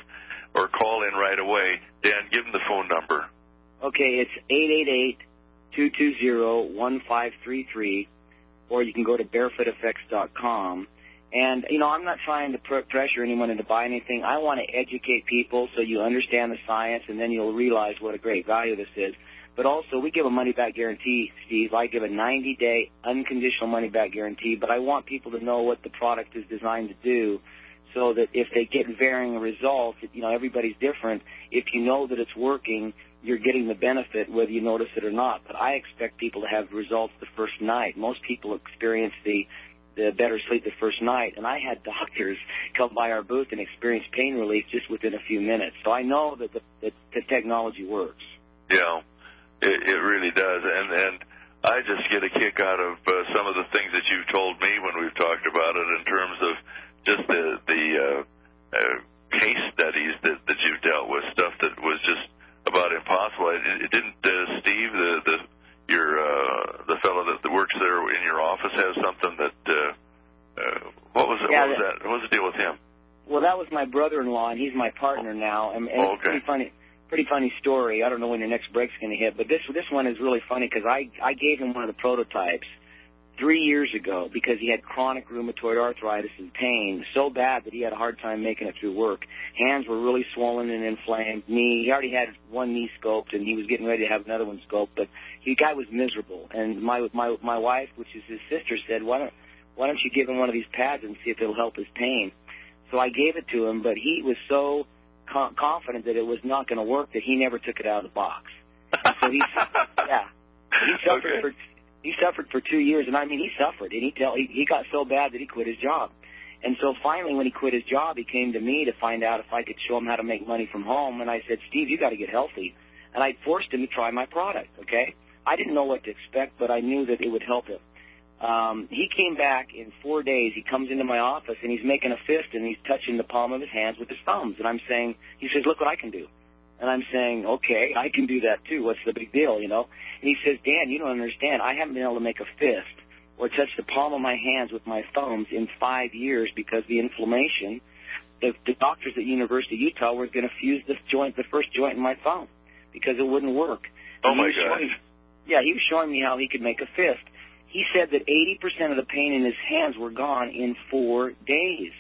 S1: or call in right away. Dan, give them the phone number.
S6: Okay, it's eight eight eight, two two zero, one five three three, or you can go to barefoot effects dot com. And, you know, I'm not trying to pr- pressure anyone into buy anything. I want to educate people so you understand the science, and then you'll realize what a great value this is. But also, we give a money-back guarantee, Steve. I give a ninety-day unconditional money-back guarantee, but I want people to know what the product is designed to do so that if they get varying results, you know, everybody's different. If you know that it's working, you're getting the benefit whether you notice it or not. But I expect people to have results the first night. Most people experience the the better sleep the first night, and I had doctors come by our booth and experience pain relief just within a few minutes. So I know that the, that the technology works.
S1: Yeah, it, it really does, and and I just get a kick out of uh, some of the things that you've told me when we've talked about it in terms of just the the uh, uh, case studies that, that you've dealt with, stuff that was just about impossible. It, it didn't uh, Steve, the the your uh, the fellow that works there in your office, has something that uh, uh, what was it?
S6: Yeah,
S1: what was that? What was the deal with him?
S6: Well, that was my brother-in-law, and he's my partner now. And, and
S1: oh, okay.
S6: It's pretty funny, pretty funny story. I don't know when your next break's going to hit, but this this one is really funny because I I gave him one of the prototypes three years ago because he had chronic rheumatoid arthritis and pain so bad that he had a hard time making it through work. Hands were really swollen and inflamed. Knee, he already had one knee scoped, and he was getting ready to have another one scoped, but the guy was miserable. And my my my wife, which is his sister, said, why don't why don't you give him one of these pads and see if it'll help his pain? So I gave it to him, but he was so co- confident that it was not going to work that he never took it out of the box. And so he, yeah, he suffered
S1: okay.
S6: for he suffered for two years, and I mean he suffered, and he tell he, he got so bad that he quit his job. And so finally, when he quit his job, he came to me to find out if I could show him how to make money from home. And I said, Steve, you got to get healthy. And I forced him to try my product. Okay, I didn't know what to expect, but I knew that it would help him. Um, he came back in four days. He comes into my office, and he's making a fist, and he's touching the palm of his hands with his thumbs. And I'm saying, he says, look what I can do. And I'm saying, okay, I can do that too. What's the big deal, you know? And he says, Dan, you don't understand. I haven't been able to make a fist or touch the palm of my hands with my thumbs in five years because the inflammation. The, the doctors at University of Utah were going to fuse this joint, the first joint in my thumb, because it wouldn't work.
S1: Oh, my gosh.
S6: Yeah, he was showing me how he could make a fist. He said that eighty percent of the pain in his hands were gone in four days.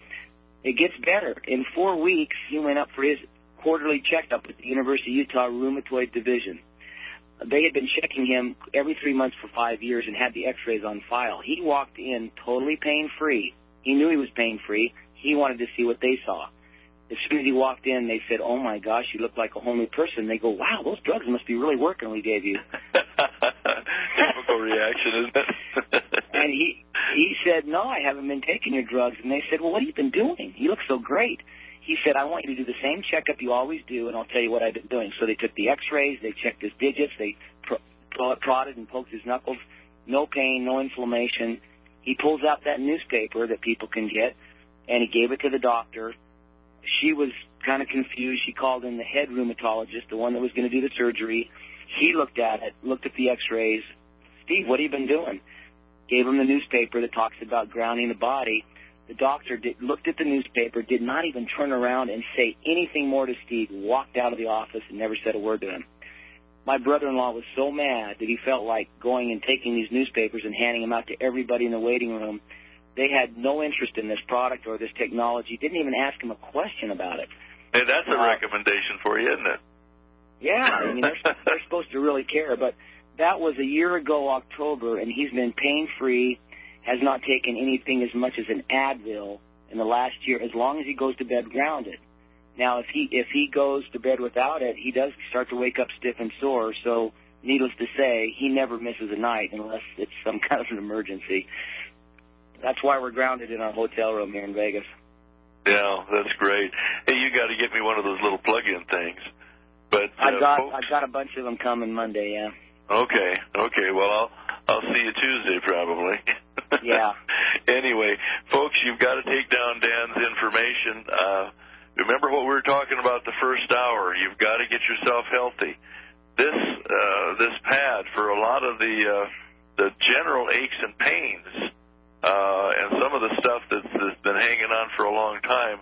S6: It gets better. In four weeks, he went up for his quarterly checkup at the University of Utah Rheumatoid Division. They had been checking him every three months for five years and had the x-rays on file. He walked in totally pain-free. He knew he was pain-free. He wanted to see what they saw. As soon as he walked in, they said, oh, my gosh, you look like a whole new person. They go, wow, those drugs must be really working we gave you.
S1: Typical reaction, isn't it?
S6: And he he said, no, I haven't been taking your drugs. And they said, well, what have you been doing? You look so great. He said, I want you to do the same checkup you always do, and I'll tell you what I've been doing. So they took the x-rays, they checked his digits, they pr- prodded and poked his knuckles. No pain, no inflammation. He pulls out that newspaper that people can get, and he gave it to the doctor. She was kind of confused. She called in the head rheumatologist, the one that was going to do the surgery. He looked at it, looked at the x-rays. Steve, what have you been doing? Gave him the newspaper that talks about grounding the body. The doctor did, looked at the newspaper, did not even turn around and say anything more to Steve, walked out of the office and never said a word to him. My brother-in-law was so mad that he felt like going and taking these newspapers and handing them out to everybody in the waiting room. They had no interest in this product or this technology, didn't even ask him a question about it.
S1: Hey, that's a
S6: uh,
S1: recommendation for you, isn't it?
S6: Yeah, I mean, they're, they're supposed to really care. But that was a year ago, October, and he's been pain-free, has not taken anything as much as an Advil in the last year, as long as he goes to bed grounded. Now, if he if he goes to bed without it, he does start to wake up stiff and sore. So, needless to say, he never misses a night unless it's some kind of an emergency. That's why we're grounded in our hotel room here in Vegas.
S1: Yeah, that's great. Hey, you got to get me one of those little plug-in things. But uh,
S6: I've got
S1: folks,
S6: I've got a bunch of them coming Monday. Yeah.
S1: Okay. Okay. Well, I'll I'll see you Tuesday probably.
S6: Yeah.
S1: Anyway, folks, you've got to take down Dan's information. Uh, remember what we were talking about the first hour. You've got to get yourself healthy. This uh, this pad for a lot of the uh, the general aches and pains uh, and some of the stuff that's, that's been hanging on for a long time.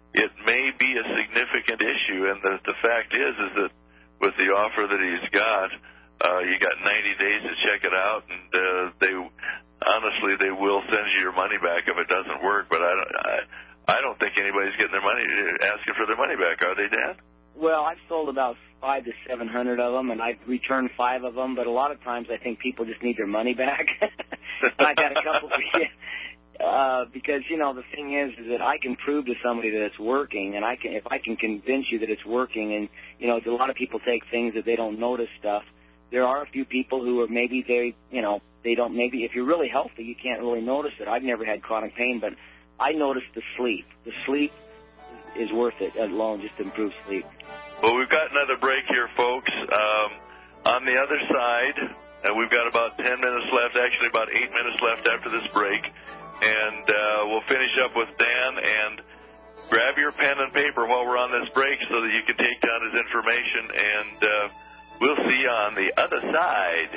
S1: it may be a significant issue. And the, the fact is, is that with the offer that he's got, uh, you got ninety days to check it out, and uh, they honestly they will send you your money back if it doesn't work. But I don't, I, I don't think anybody's getting their money, asking for their money back, are they, Dan?
S6: Well, I've sold about five to seven hundred of them, and I've returned five of them. But a lot of times, I think people just need their money back. I've had a couple. Uh, because, you know, the thing is, is that I can prove to somebody that it's working, and I can, if I can convince you that it's working, and, you know, a lot of people take things that they don't notice stuff. There are a few people who are maybe they, you know, they don't, maybe if you're really healthy, you can't really notice it. I've never had chronic pain, but I noticed the sleep. The sleep is worth it alone, just to improve sleep.
S1: Well, we've got another break here, folks. Um, on the other side, uh, we've got about ten minutes left, actually about eight minutes left after this break. And uh, we'll finish up with Dan, and grab your pen and paper while we're on this break so that you can take down his information, and uh, we'll see you on the other side.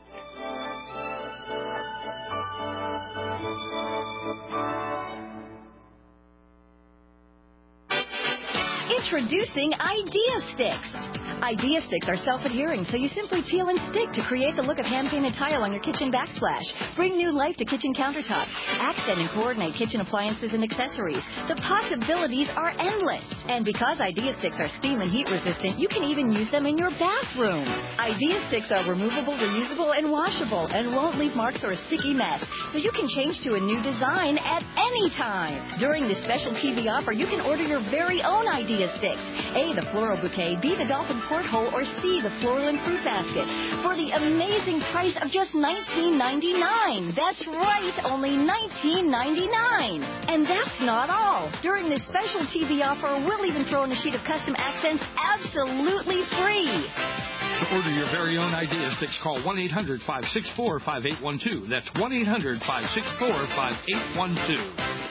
S14: Introducing Idea Sticks. Idea Sticks are self-adhering, so you simply peel and stick to create the look of hand-painted tile on your kitchen backsplash. Bring new life to kitchen countertops. Accent and coordinate kitchen appliances and accessories. The possibilities are endless. And because Idea Sticks are steam and heat resistant, you can even use them in your bathroom. Idea Sticks are removable, reusable, and washable, and won't leave marks or a sticky mess, so you can change to a new design at any time. During this special T V offer, you can order your very own Idea Sticks. A, the floral bouquet, B, the dolphin porthole, or C, the floral and fruit basket, for the amazing price of just nineteen ninety-nine. That's right, only nineteen ninety-nine. And that's not all. During this special T V offer, we'll even throw in a sheet of custom accents absolutely free.
S15: To order your very own Idea Sticks, call one eight hundred, five six four, five eight one two. That's one eight hundred, five six four, five eight one two.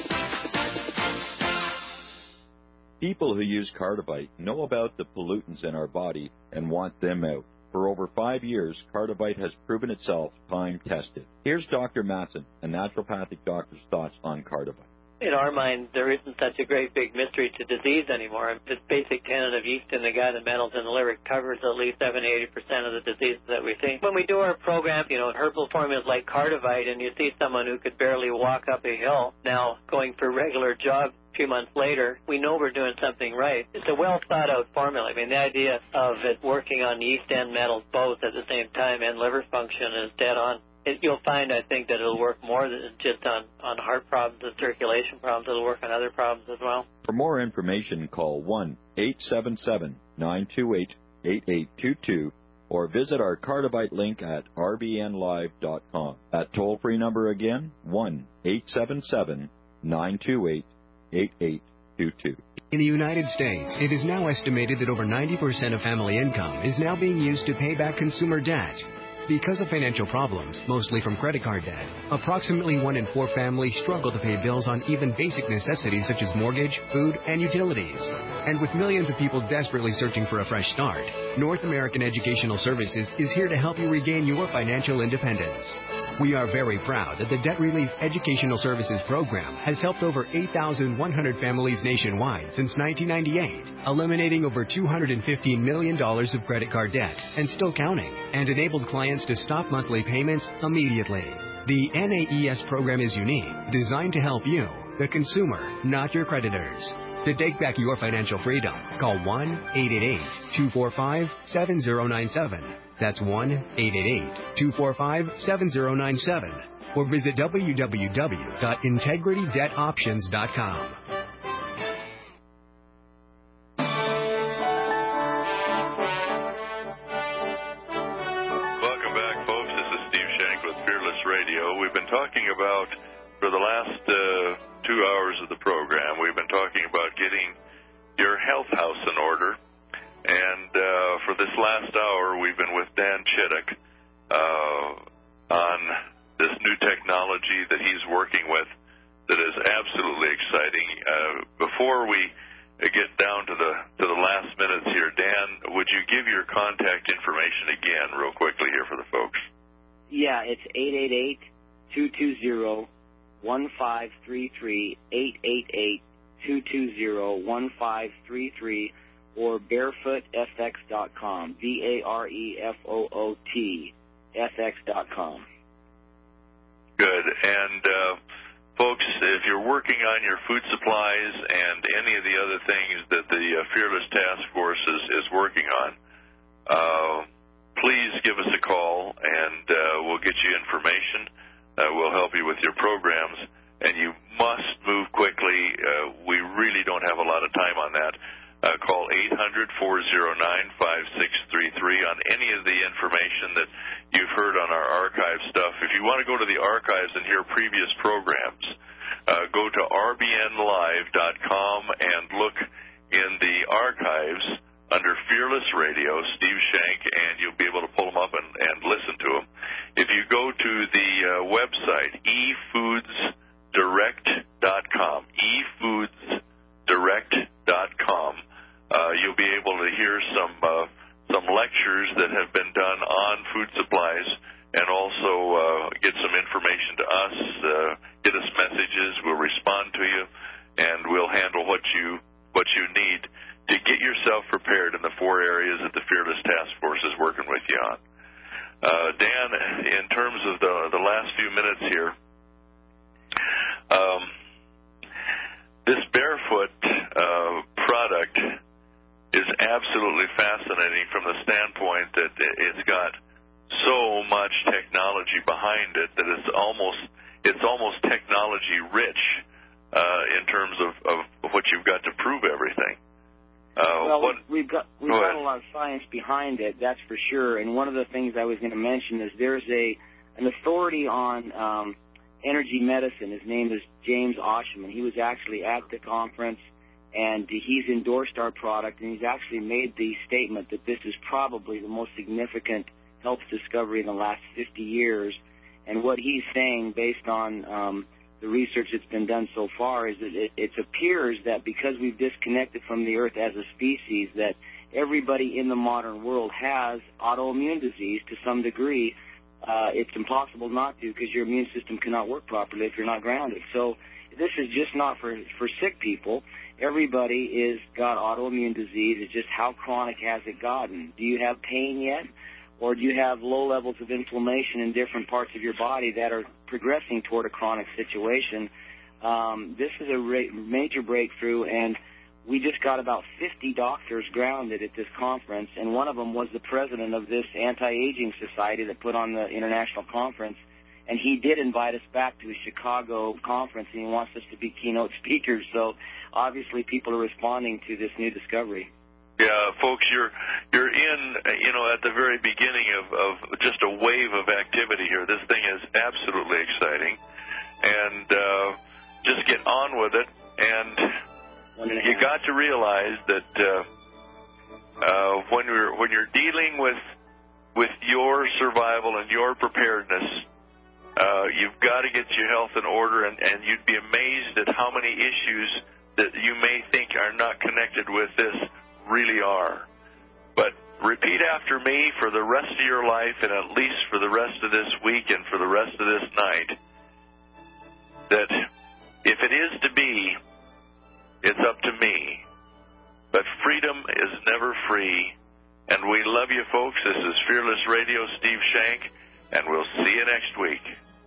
S2: People who use Cardivite know about the pollutants in our body and want them out. For over five years, Cardivite has proven itself time-tested. Here's Doctor Matson, a naturopathic doctor's thoughts on Cardivite.
S3: In our mind, there isn't such a great big mystery to disease anymore. This basic tenet of yeast in the gut and metals in the liver covers at least seventy to eighty percent of the diseases that we think. When we do our program, you know, in herbal formulas like Cardivite, and you see someone who could barely walk up a hill now going for a regular jog a few months later, we know we're doing something right. It's a well-thought-out formula. I mean, the idea of it working on yeast and metals both at the same time and liver function is dead on. It, you'll find, I think, that it'll work more than just on, on heart problems and circulation problems. It'll work on other problems as well.
S2: For more information, call one eight seven seven, nine two eight, eight eight two two or visit our Cardivite link at r b n live dot com. That toll-free number again, one eight seven seven, nine two eight, eight eight two two.
S4: In the United States, it is now estimated that over ninety percent of family income is now being used to pay back consumer debt. Because of financial problems, mostly from credit card debt, approximately one in four families struggle to pay bills on even basic necessities such as mortgage, food, and utilities. And with millions of people desperately searching for a fresh start, North American Educational Services is here to help you regain your financial independence. We are very proud that the Debt Relief Educational Services Program has helped over eight thousand one hundred families nationwide since nineteen ninety-eight, eliminating over two hundred fifteen million dollars of credit card debt and still counting, and enabled clients to stop monthly payments immediately. The N A E S program is unique, designed to help you, the consumer, not your creditors. To take back your financial freedom, call one eight eight eight, two four five, seven zero nine seven. That's one eight eight eight, two four five, seven zero nine seven. Or visit w w w dot integrity debt options dot com.
S1: Welcome back, folks. This is Steve Shank with Fearless Radio. We've been talking about, for the last uh, two hours of the program, we've been talking about getting your health house in order. And uh, for this last hour, we've been with Dan Chittick uh, on this new technology that he's working with that is absolutely exciting. Uh, before we get down to the to the last minutes here, Dan, would you give your contact information again real quickly here for the folks?
S6: Yeah, it's eight eight eight, two two zero, one five three three, eight eight eight, two two zero, one five three three, or barefoot f x dot com, B A R E F O O T, F X dot com.
S1: Good. And, uh, folks, if you're working on your food supplies and any of the other things that the uh, Fearless Task Force is, is working on, uh, please give us a call, and uh, we'll get you information. Uh, we'll help you with your programs, and you must move quickly. Uh, we really don't have a lot of time on that. Uh, call eight hundred, four oh nine, five six three three on any of the information that you've heard on our archive stuff. If you want to go to the archives and hear previous programs, uh, go to r b n live dot com and look in the archives under Fearless Radio, Steve Shank, and you'll be able to pull them up and, and listen to them. If you go to the uh, website, e foods direct dot com, e foods direct dot com, uh, you'll be able to hear some uh, some lectures that have been done on food supplies, and also uh, get some information to us, uh, get us messages, we'll respond to you, and we'll handle what you what you need to get yourself prepared in the four areas that the Fearless Task Force is working with you on. Uh, Dan, in terms of the, the last few minutes here, um, this Barefoot uh, product is absolutely fascinating from the standpoint that it's got so much technology behind it that it's almost it's almost technology rich uh, in terms of, of what you've got to prove everything. Uh,
S6: well,
S1: what,
S6: we've got we've
S1: go
S6: got a lot of science behind it, that's for sure. And one of the things I was going to mention is there's a an authority on um, energy medicine. His name is James Oshman. He was actually at the conference, and he's endorsed our product, and he's actually made the statement that this is probably the most significant health discovery in the last fifty years. And what he's saying, based on um, the research that's been done so far, is that it, it appears that because we've disconnected from the earth as a species, that everybody in the modern world has autoimmune disease to some degree. Uh, it's impossible not to, because your immune system cannot work properly if you're not grounded. So this is just not for, for sick people. Everybody is got autoimmune disease. It's just how chronic has it gotten? Do you have pain yet? Or do you have low levels of inflammation in different parts of your body that are progressing toward a chronic situation? Um, this is a ra- major breakthrough, and we just got about fifty doctors grounded at this conference, and one of them was the president of this anti-aging society that put on the international conference, and he did invite us back to a Chicago conference, and he wants us to be keynote speakers. So obviously people are responding to this new discovery.
S1: Yeah, folks, you're you're in, you know, at the very beginning of, of just a wave of activity here. This thing is absolutely exciting, and uh, just get on with it. And you got to realize that uh, uh, when you're when you're dealing with with your survival and your preparedness, uh, you've got to get your health in order. And, and you'd be amazed at how many issues that you may think are not connected with this really are. But repeat after me for the rest of your life, and at least for the rest of this week and for the rest of this night, that if it is to be, it's up to me. But freedom is never free. And we love you, folks. This is Fearless Radio, Steve Shank, and we'll see you next week.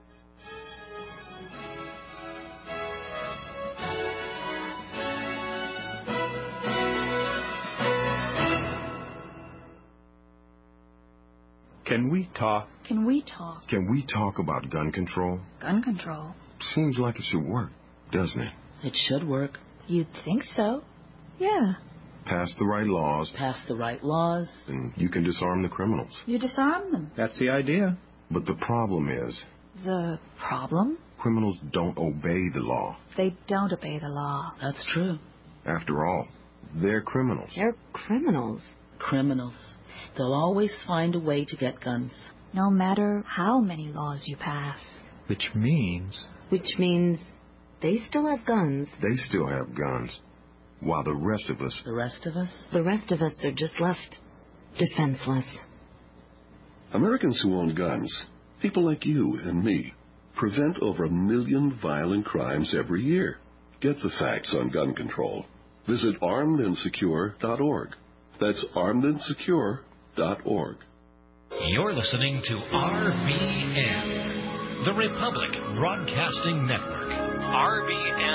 S16: Can we talk?
S17: Can we talk?
S16: Can we talk about gun control?
S17: Gun control?
S16: Seems like it should work, doesn't it?
S17: It should work. You'd think so. Yeah.
S16: Pass the right laws.
S17: Pass the right laws.
S16: And you can disarm the criminals.
S17: You disarm them.
S10: That's the idea.
S16: But the problem is...
S17: The problem?
S16: Criminals don't obey the law.
S17: They don't obey the law. That's true.
S16: After all, they're criminals.
S9: They're criminals.
S17: Criminals. They'll always find a way to get guns. No matter how many laws you pass.
S10: Which means...
S9: Which means they still have guns.
S16: They still have guns. While the rest of us...
S17: The rest of us?
S9: The rest of us are just left defenseless.
S18: Americans who own guns, people like you and me, prevent over a million violent crimes every year. Get the facts on gun control. Visit armed and secure dot org. That's armed and secure dot org.
S19: You're listening to R B N, the Republic Broadcasting Network. R B N.